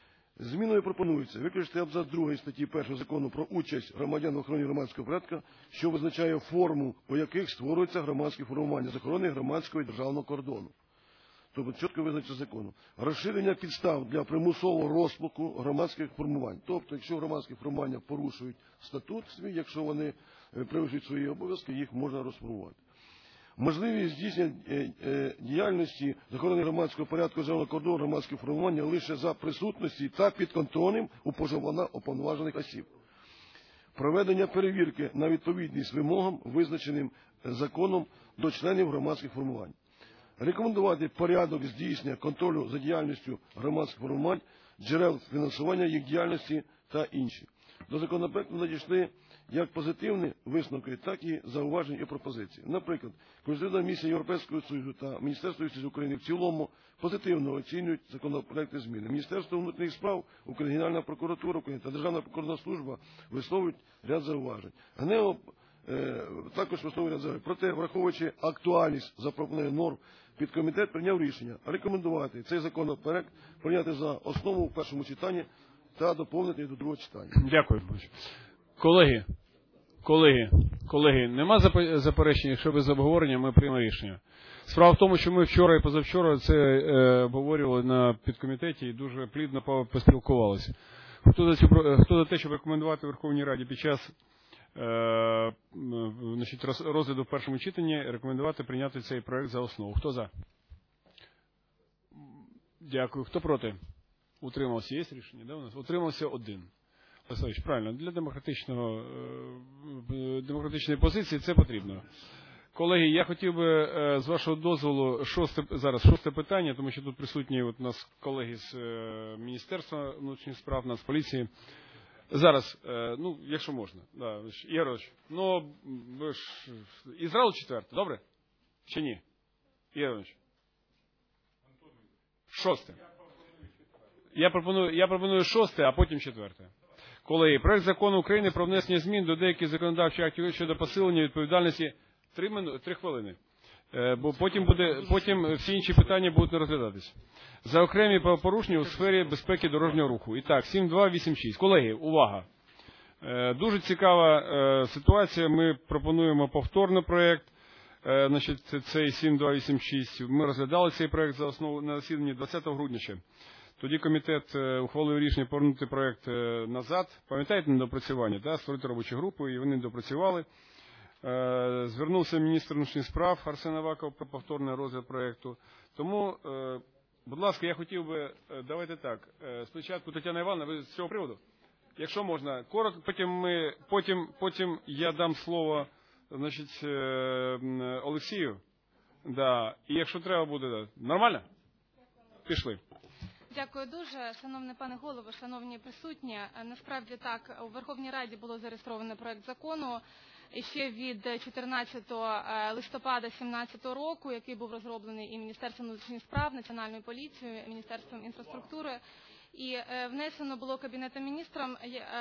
Зміною пропонується виключити абзац другий статті першої закону про участь громадян в охороні громадського порядку, що визначає форму, по яких створюються громадські формування з охорони громадського і державного кордону. Тобто чітко визначено законом. Розширення підстав для примусового розпуску громадських формувань. Тобто, якщо громадські формування порушують статут свій, якщо вони перевищують свої обов'язки, їх можна розформувати. Можливість здійснення діяльності з охорони громадського порядку державного кордону громадських формування лише за присутності та під контролем уповноважених осіб. Проведення перевірки на відповідність вимогам, визначеним законом до членів громадських формувань. Рекомендувати порядок здійснення контролю за діяльністю громадських формувань, джерел фінансування їх діяльності та інші. До законопроекту надійшли як позитивні висновки, так і зауваження і пропозиції. Наприклад, Конституційна місія Європейського Союзу та Міністерство юстиції України в цілому позитивно оцінюють законопроекти зміни. Міністерство внутрішніх справ України, Генеральна прокуратура України та Державна прикордонна служба висловлюють ряд зауважень. ГНЕО е, також висловлює ряд зауважень. Проте, враховуючи актуальність запропонованих норм, підкомітет прийняв рішення рекомендувати цей законопроект прийняти за основу в першому читанні та доповнити до другого читання. Дякую. Колеги, колеги, колеги, нема заперечень, якщо без обговорення ми приймемо рішення. Справа в тому, що ми вчора і позавчора це е, обговорювали на підкомітеті і дуже плідно поспілкувалися. Хто за, цю, хто за те, щоб рекомендувати Верховній Раді під час е, значить, розгляду в першому читанні, рекомендувати прийняти цей проект за основу. Хто за? Дякую. Хто проти? Утримався. Є рішення? Да, у нас? Утримався один. Васильович, правильно, для демократичного, демократичної позиції це потрібно. Колеги, я хотів би, з вашого дозволу, шосте, зараз шосте питання, тому що тут присутні от у нас колеги з Міністерства внутрішніх справ, Нацполіції. Зараз, ну, якщо можна. Да, Ігорович, ну, ви ж Ізраїл четверте, добре? Чи ні? Ігорович? Шосте. Я пропоную, я пропоную шосте, а потім четверте. Колеги, проект закону України про внесення змін до деяких законодавчих актів щодо посилення відповідальності три, мину, три хвилини. Е, бо потім, буде, потім всі інші питання будуть не розглядатись. За окремі правопорушення у сфері безпеки дорожнього руху. І так, сім два вісім шість. Колеги, увага. Е, дуже цікава е, ситуація. Ми пропонуємо повторний проект. Е, значить, цей сім два вісім шість. Ми розглядали цей проект за основу на засіданні двадцятого грудня ще. Тоді комітет ухвалив рішення повернути проект назад. Пам'ятаєте недопрацювання? Да? Створити робочу групу, і вони допрацювали. Звернувся міністр внутрішніх справ Арсен Аваков про повторний розгляд проекту. Тому, будь ласка, я хотів би, давайте так, спочатку Тетяна Івановна, ви з цього приводу? Якщо можна, коротко, потім, ми, потім, потім я дам слово, значить, Олексію. Да. І якщо треба буде, да. Нормально? Пішли. Дякую дуже, шановний пане голово, шановні присутні. Насправді так, у Верховній Раді було зареєстровано проект закону ще від чотирнадцятого листопада дві тисячі сімнадцятого року, який був розроблений і Міністерством внутрішніх справ, Національною поліцією, Міністерством інфраструктури. І внесено було Кабінетом міністром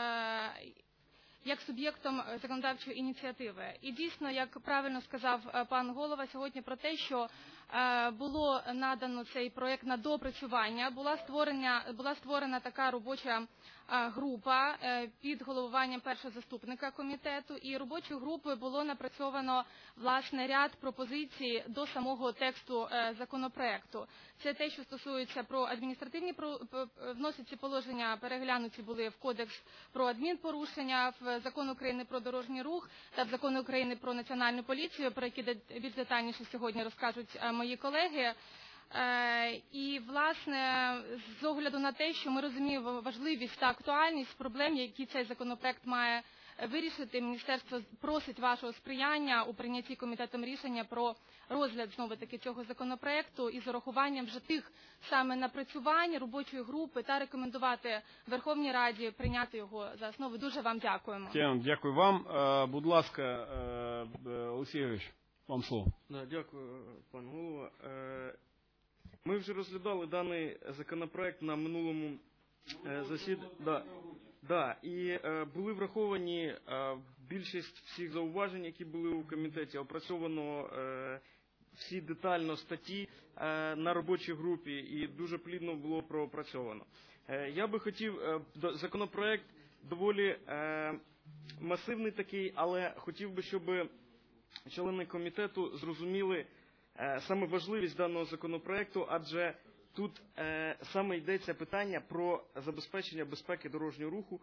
як суб'єктом законодавчої ініціативи. І дійсно, як правильно сказав пан голова сьогодні про те, що було надано цей проект на доопрацювання, була створена, була створена така робоча група під головуванням першого заступника комітету, і робочою групою було напрацьовано, власне, ряд пропозицій до самого тексту законопроекту. Це те, що стосується про адміністративні, вносять ці положення, переглянуті були в Кодекс про адмінпорушення, в Закон України про дорожній рух та в Закон України про Національну поліцію, про які більш детальніше сьогодні розкажуть мої колеги. І, власне, з огляду на те, що ми розуміємо важливість та актуальність проблем, які цей законопроект має вирішити, Міністерство просить вашого сприяння у прийнятті комітетом рішення про розгляд, знову-таки, цього законопроекту із урахуванням вже тих саме напрацювань робочої групи та рекомендувати Верховній Раді прийняти його за основу. Дуже вам дякуємо. Дякую вам. Будь ласка, Олексій Ігорович, вам слово. Да, дякую, пан голова. Ми вже розглядали даний законопроект на минулому засіданні. Да, да, і е, були враховані е, більшість всіх зауважень, які були у комітеті. Опрацьовано е, всі детально статті на робочій групі і дуже плідно було пропрацьовано. Я би хотів, законопроект доволі масивний такий, але хотів би, щоб члени комітету зрозуміли саме важливість даного законопроекту, адже тут саме йдеться питання про забезпечення безпеки дорожнього руху,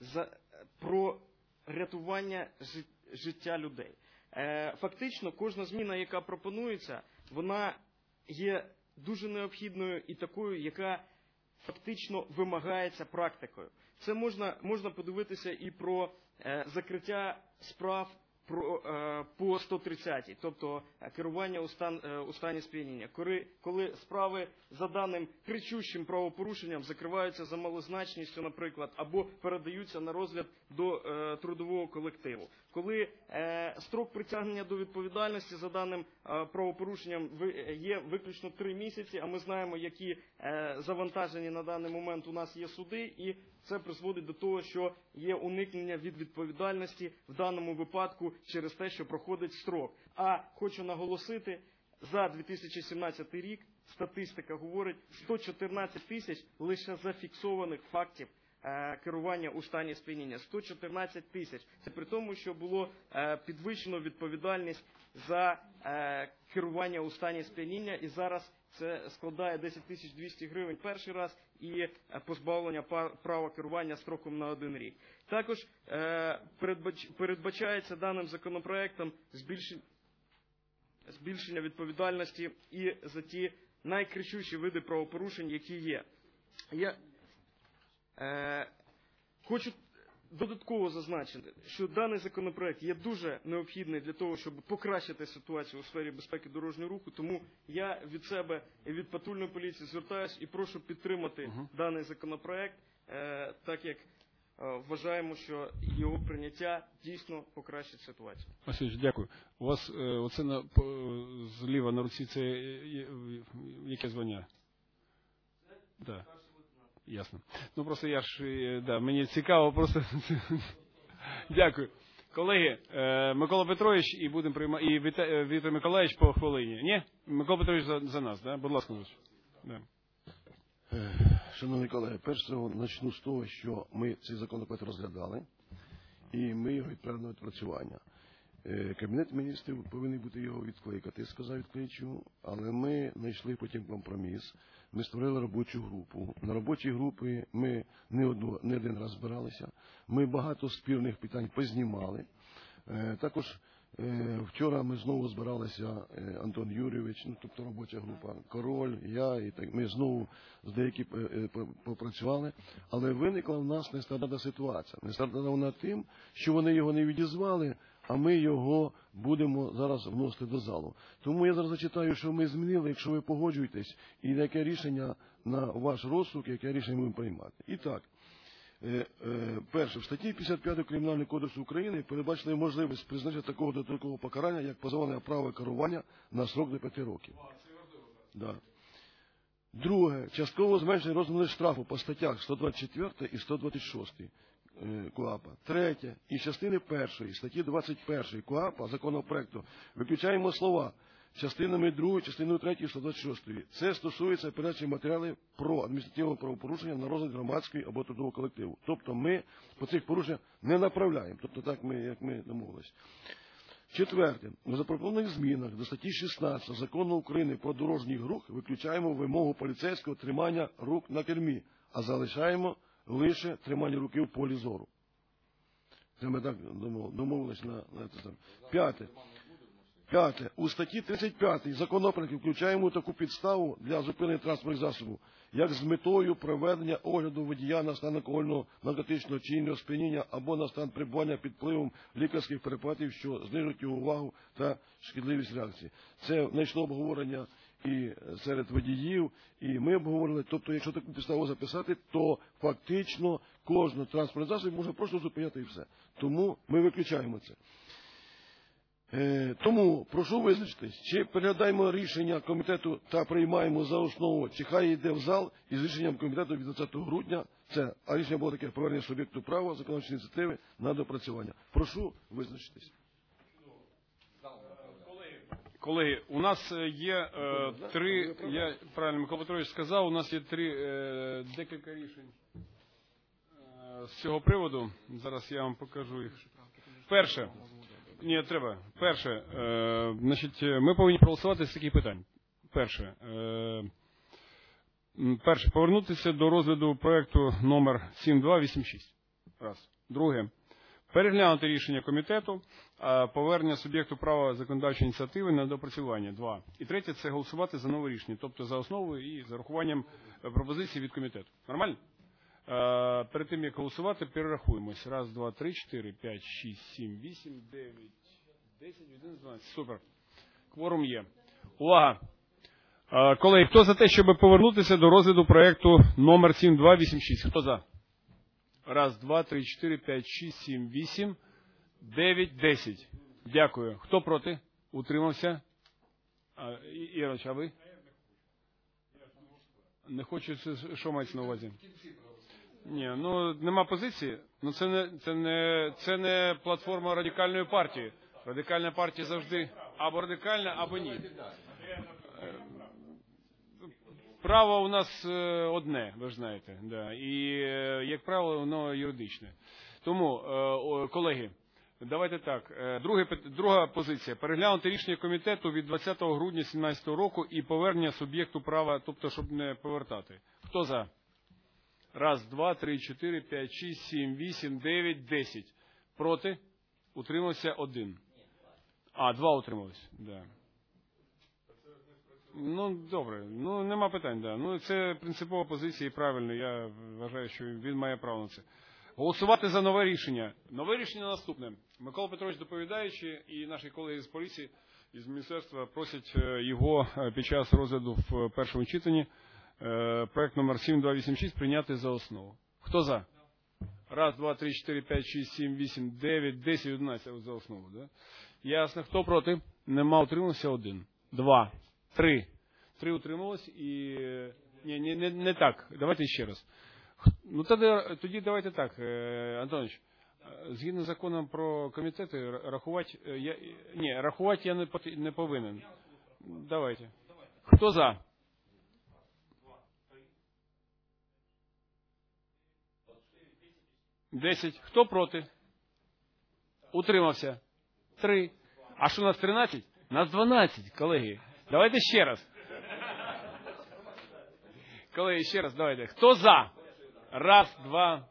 про рятування життя людей. Фактично, кожна зміна, яка пропонується, вона є дуже необхідною і такою, яка фактично вимагається практикою. Це можна, можна подивитися і про е, закриття справ про, е, по сто тридцятій, тобто керування у, стан, е, у стані сп'яніння. Коли, коли справи за даним кричущим правопорушенням закриваються за малозначністю, наприклад, або передаються на розгляд до е, трудового колективу. Коли е, строк притягнення до відповідальності за даним е, правопорушенням є виключно три місяці, а ми знаємо, які е, завантажені на даний момент у нас є суди, і це призводить до того, що є уникнення від відповідальності в даному випадку через те, що проходить строк. А хочу наголосити, за дві тисячі сімнадцятий рік статистика говорить сто чотирнадцять тисяч лише зафіксованих фактів керування у стані сп'яніння. сто чотирнадцять тисяч. Це при тому, що було підвищено відповідальність за керування у стані сп'яніння, і зараз це складає десять тисяч двісті гривень перший раз і позбавлення права керування строком на один рік. Також передбачається даним законопроектом збільшення, збільшення відповідальності і за ті найкричущі види правопорушень, які є. Я е, хочу додатково зазначити, що даний законопроект є дуже необхідний для того, щоб покращити ситуацію у сфері безпеки дорожнього руху, тому я від себе і від патрульної поліції звертаюся і прошу підтримати uh-huh. даний законопроект, е, так як е, вважаємо, що його прийняття дійсно покращить ситуацію. Васильович, дякую. У вас е, оце на, по, зліва на руці, це е, яке звання? Да. Ясно. Ну просто я ж, да, мені цікаво просто. Дякую. Колеги, Микола Петрович і будемо приймати, і Віктор Миколаївич по хвилині. Ні? Микола Петрович за, за нас, да? Будь ласка, да. Шановні колеги, перш всього почну з того, що ми цей законопроект розглядали, і ми його відправили на відпрацювання. Кабінет міністрів повинен бути його відкликати, сказав відкличу, але ми знайшли потім компроміс. Ми створили робочу групу. На робочій групі ми не, одну, не один раз збиралися. Ми багато спірних питань познімали. Е, також е, вчора ми знову збиралися, е, Антон Юрійович, ну, тобто робоча група, Король, я, і так, ми знову з деякі е, попрацювали. Але виникла в нас нестандартна ситуація. Нестандартна вона тим, що вони його не відізвали, а ми його будемо зараз вносити до залу. Тому я зараз зачитаю, що ми змінили, якщо ви погоджуєтесь, і яке рішення на ваш розсуд, яке рішення ми будемо приймати. І так, е, е, перше, в статті п'ятдесят п'ять Кримінального кодексу України передбачена можливість призначення такого додаткового покарання, як позбавлення права керування на срок до п'яти років. Да. Друге, частково зменшення розміру штрафу по статтях сто двадцять четвертій і сто двадцять шостій. КУАПа. Третє. Із частини першої статті двадцять першої КУАПа законопроекту виключаємо слова частинами другої, частиною третьої, сто двадцять шостої. Це стосується передачі матеріалів про адміністративне правопорушення на розгляд громадської або трудового колективу. Тобто ми по цих порушеннях не направляємо. Тобто так ми, як ми домовились. Четверте. У запропонованих змінах до статті шістнадцять Закону України про дорожній рух виключаємо вимогу поліцейського тримання рук на кермі, а залишаємо лише тримання руки в полі зору. Це ми так домовились на, на це. П'яте. П'яте. У статті тридцять п'ятій законопроекту включаємо таку підставу для зупинення транспортних засобів, як з метою проведення огляду водія на стан алкогольного, наркотичного чи іншого сп'яніння або на стан перебування під впливом лікарських препаратів, що знижують його увагу та шкідливість реакції. Це знайшло обговорення і серед водіїв, і ми обговорили, тобто, якщо таку підставу записати, то фактично кожну транспортний засіб можна просто зупиняти і все. Тому ми виключаємо це. Е, тому прошу визначитись, чи переглядаємо рішення комітету та приймаємо за основу, чи хай йде в зал із рішенням комітету від двадцятого грудня, це, а рішення було таке, повернення суб'єкту права, законодавчої ініціативи на допрацювання. Прошу визначитись. Колеги, у нас є е, три, я правильно Микола Петрович сказав, у нас є три, е, декілька рішень е, з цього приводу. Зараз я вам покажу їх. Перше, ні, треба. Перше, е, значить, ми повинні проголосувати з таких питань. Перше, е, перше, повернутися до розгляду проекту номер сім два вісім шість. Раз. Друге. Переглянути рішення комітету, повернення суб'єкту права законодавчої ініціативи на доопрацювання. Два. І третє – це голосувати за нове рішення, тобто за основу і за рахуванням пропозицій від комітету. Нормально? Перед тим, як голосувати, перерахуємось. Раз, два, три, чотири, п'ять, шість, сім, вісім, дев'ять, десять, одинадцять, дванадцять. Супер. Кворум є. Увага! Колеги, хто за те, щоб повернутися до розгляду проекту номер сім два вісім шість? Хто за? Раз, два, три, чотири, п'ять, шість, сім, вісім, дев'ять, десять. Дякую. Хто проти? Утримався? А, Іроч, а ви? Не хочу, що мається на увазі? Ні, ну нема позиції. Ну це не, це не, це не платформа радикальної партії. Радикальна партія завжди або радикальна, або ні. Право у нас одне, ви ж знаєте, да. І, як правило, воно юридичне. Тому, колеги, давайте так. Друге, друга позиція. Переглянути рішення комітету від двадцятого грудня дві тисячі сімнадцятого року і повернення суб'єкту права, тобто, щоб не повертати. Хто за? Раз, два, три, чотири, п'ять, шість, сім, вісім, дев'ять, десять. Проти? Утримався один. А, два утрималися, да. Ну, добре. Ну, нема питань, да. Ну, це принципова позиція і правильно. Я вважаю, що він має право на це. Голосувати за нове рішення. Нове рішення наступне. Микола Петрович, доповідаючи, і наші колеги з поліції, із міністерства просять його під час розгляду в першому читанні проект номер сім два вісім шість прийняти за основу. Хто за? Раз, два, три, чотири, п'ять, шість, сім, вісім, дев'ять, десять, одинадцять за основу, да? Ясно. Хто проти? Нема, утримався один. Два. Три. Три утрималось і... Ні, не, не, не так. Давайте ще раз. Ну, тоді, тоді давайте так, Антонович. Згідно з законом про комітети, рахувати... Я, ні, рахувати я не, не повинен. Давайте. Хто за? Десять. Хто проти? Утримався. Три. А що, нас тринадцять? Нас дванадцять, колеги. Давайте ще раз. Колеги, ще раз, давайте. Хто за? Раз, два,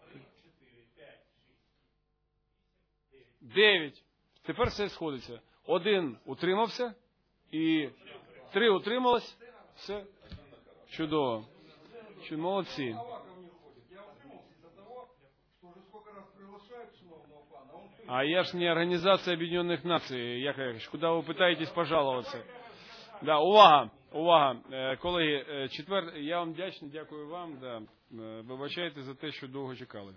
дев'ять. Тепер все сходиться. Один утримався і три утрималось. Все. Чудово. Чудово. Молодці. А я ж не Организация Объединенных Наций, Яковлевич. Куда вы пытаетесь пожаловаться? Да, увага, увага. Колеги, четвер... я вам вдячний, дякую вам. Да. Вибачайте за те, що довго чекали.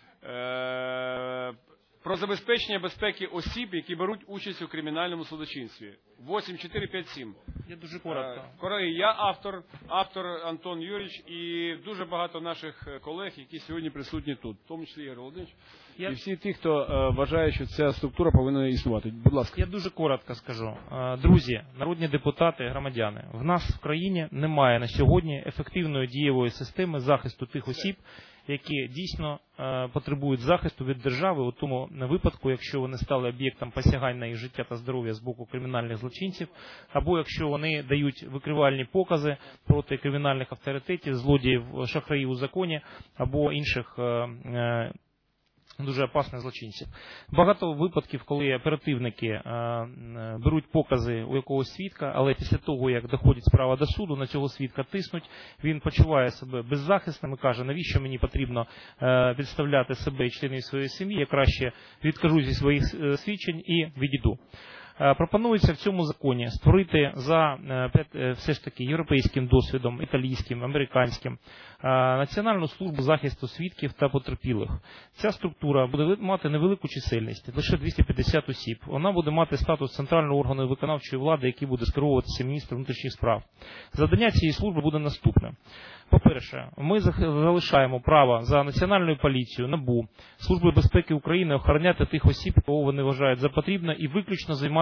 Про забезпечення безпеки осіб, які беруть участь у кримінальному судочинстві. вісім чотири п'ять сім. Я дуже коротко. Колеги, я автор, автор Антон Юрійович і дуже багато наших колег, які сьогодні присутні тут, в тому числі Ігор Володимирович, я... і всі ті, хто е, вважає, що ця структура повинна існувати. Будь ласка. Я дуже коротко скажу. Друзі, народні депутати, громадяни, в нас в країні немає на сьогодні ефективної дієвої системи захисту тих осіб, які дійсно е, потребують захисту від держави у тому випадку, якщо вони стали об'єктом посягань на їх життя та здоров'я з боку кримінальних злочинців, або якщо вони дають викривальні покази проти кримінальних авторитетів, злодіїв, шахраїв у законі, або інших е, е, дуже опасних злочинців. Багато випадків, коли оперативники е, беруть покази у якогось свідка, але після того, як доходить справа до суду, на цього свідка тиснуть, він почуває себе беззахисним і каже, навіщо мені потрібно е, підставляти себе і членів своєї сім'ї, я краще відкажу зі своїх е, свідчень і відійду. Пропонується в цьому законі створити за все ж таки європейським досвідом, італійським, американським, Національну службу захисту свідків та потерпілих. Ця структура буде мати невелику чисельність, лише двісті п'ятдесят осіб. Вона буде мати статус центрального органу виконавчої влади, який буде скеровуватися міністром внутрішніх справ. Завдання цієї служби буде наступне. По-перше, ми залишаємо право за Національною поліцією, НАБУ, Службою безпеки України охороняти тих осіб, кого вони вважають за потрібне, і виключно займатися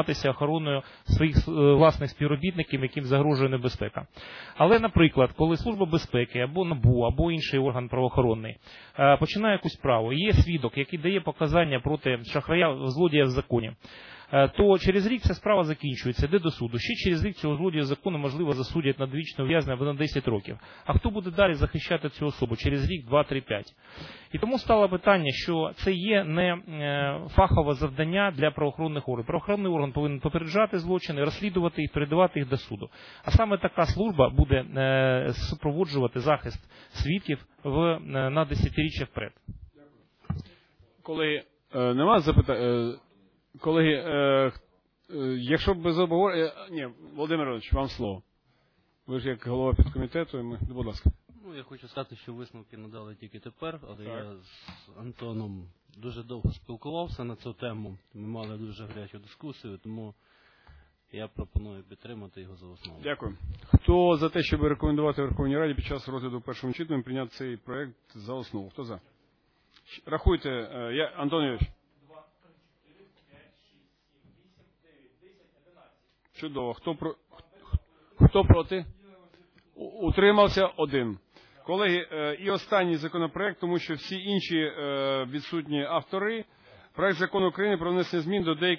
займатися охороною своїх власних співробітників, яким загрожує небезпека. Але, наприклад, коли Служба безпеки або НАБУ, або інший орган правоохоронний починає якусь справу, є свідок, який дає показання проти шахрая, злодія в законі, то через рік ця справа закінчується, йде до суду. Ще через рік цього злодія закону, можливо, засудять на довічне ув'язнення або на десять років. А хто буде далі захищати цю особу через рік, два, три, п'ять? І тому стало питання, що це є не фахове завдання для правоохоронних органів. Правоохоронний орган повинен попереджати злочини, розслідувати їх, передавати їх до суду. А саме така служба буде супроводжувати захист свідків в, на десятиріччя вперед. Колеги, нема запитань? Колеги, е, е, якщо б без обговорення... Ні, Володимир Іванович, вам слово. Ви ж як голова підкомітету, ми... будь ласка. Ну, я хочу сказати, що висновки надали тільки тепер, але так. Я з Антоном дуже довго спілкувався на цю тему. Ми мали дуже гарячу дискусію, тому я пропоную підтримати його за основу. Дякую. Хто за те, щоб рекомендувати Верховній Раді під час розгляду в першому читанні прийняти цей проект за основу? Хто за? Рахуйте, я, Антон Юрійович. Чудово. Хто, про... Хто проти? Утримався один. Колеги, і останній законопроект, тому що всі інші відсутні автори. Проект закону України про внесення змін до деяких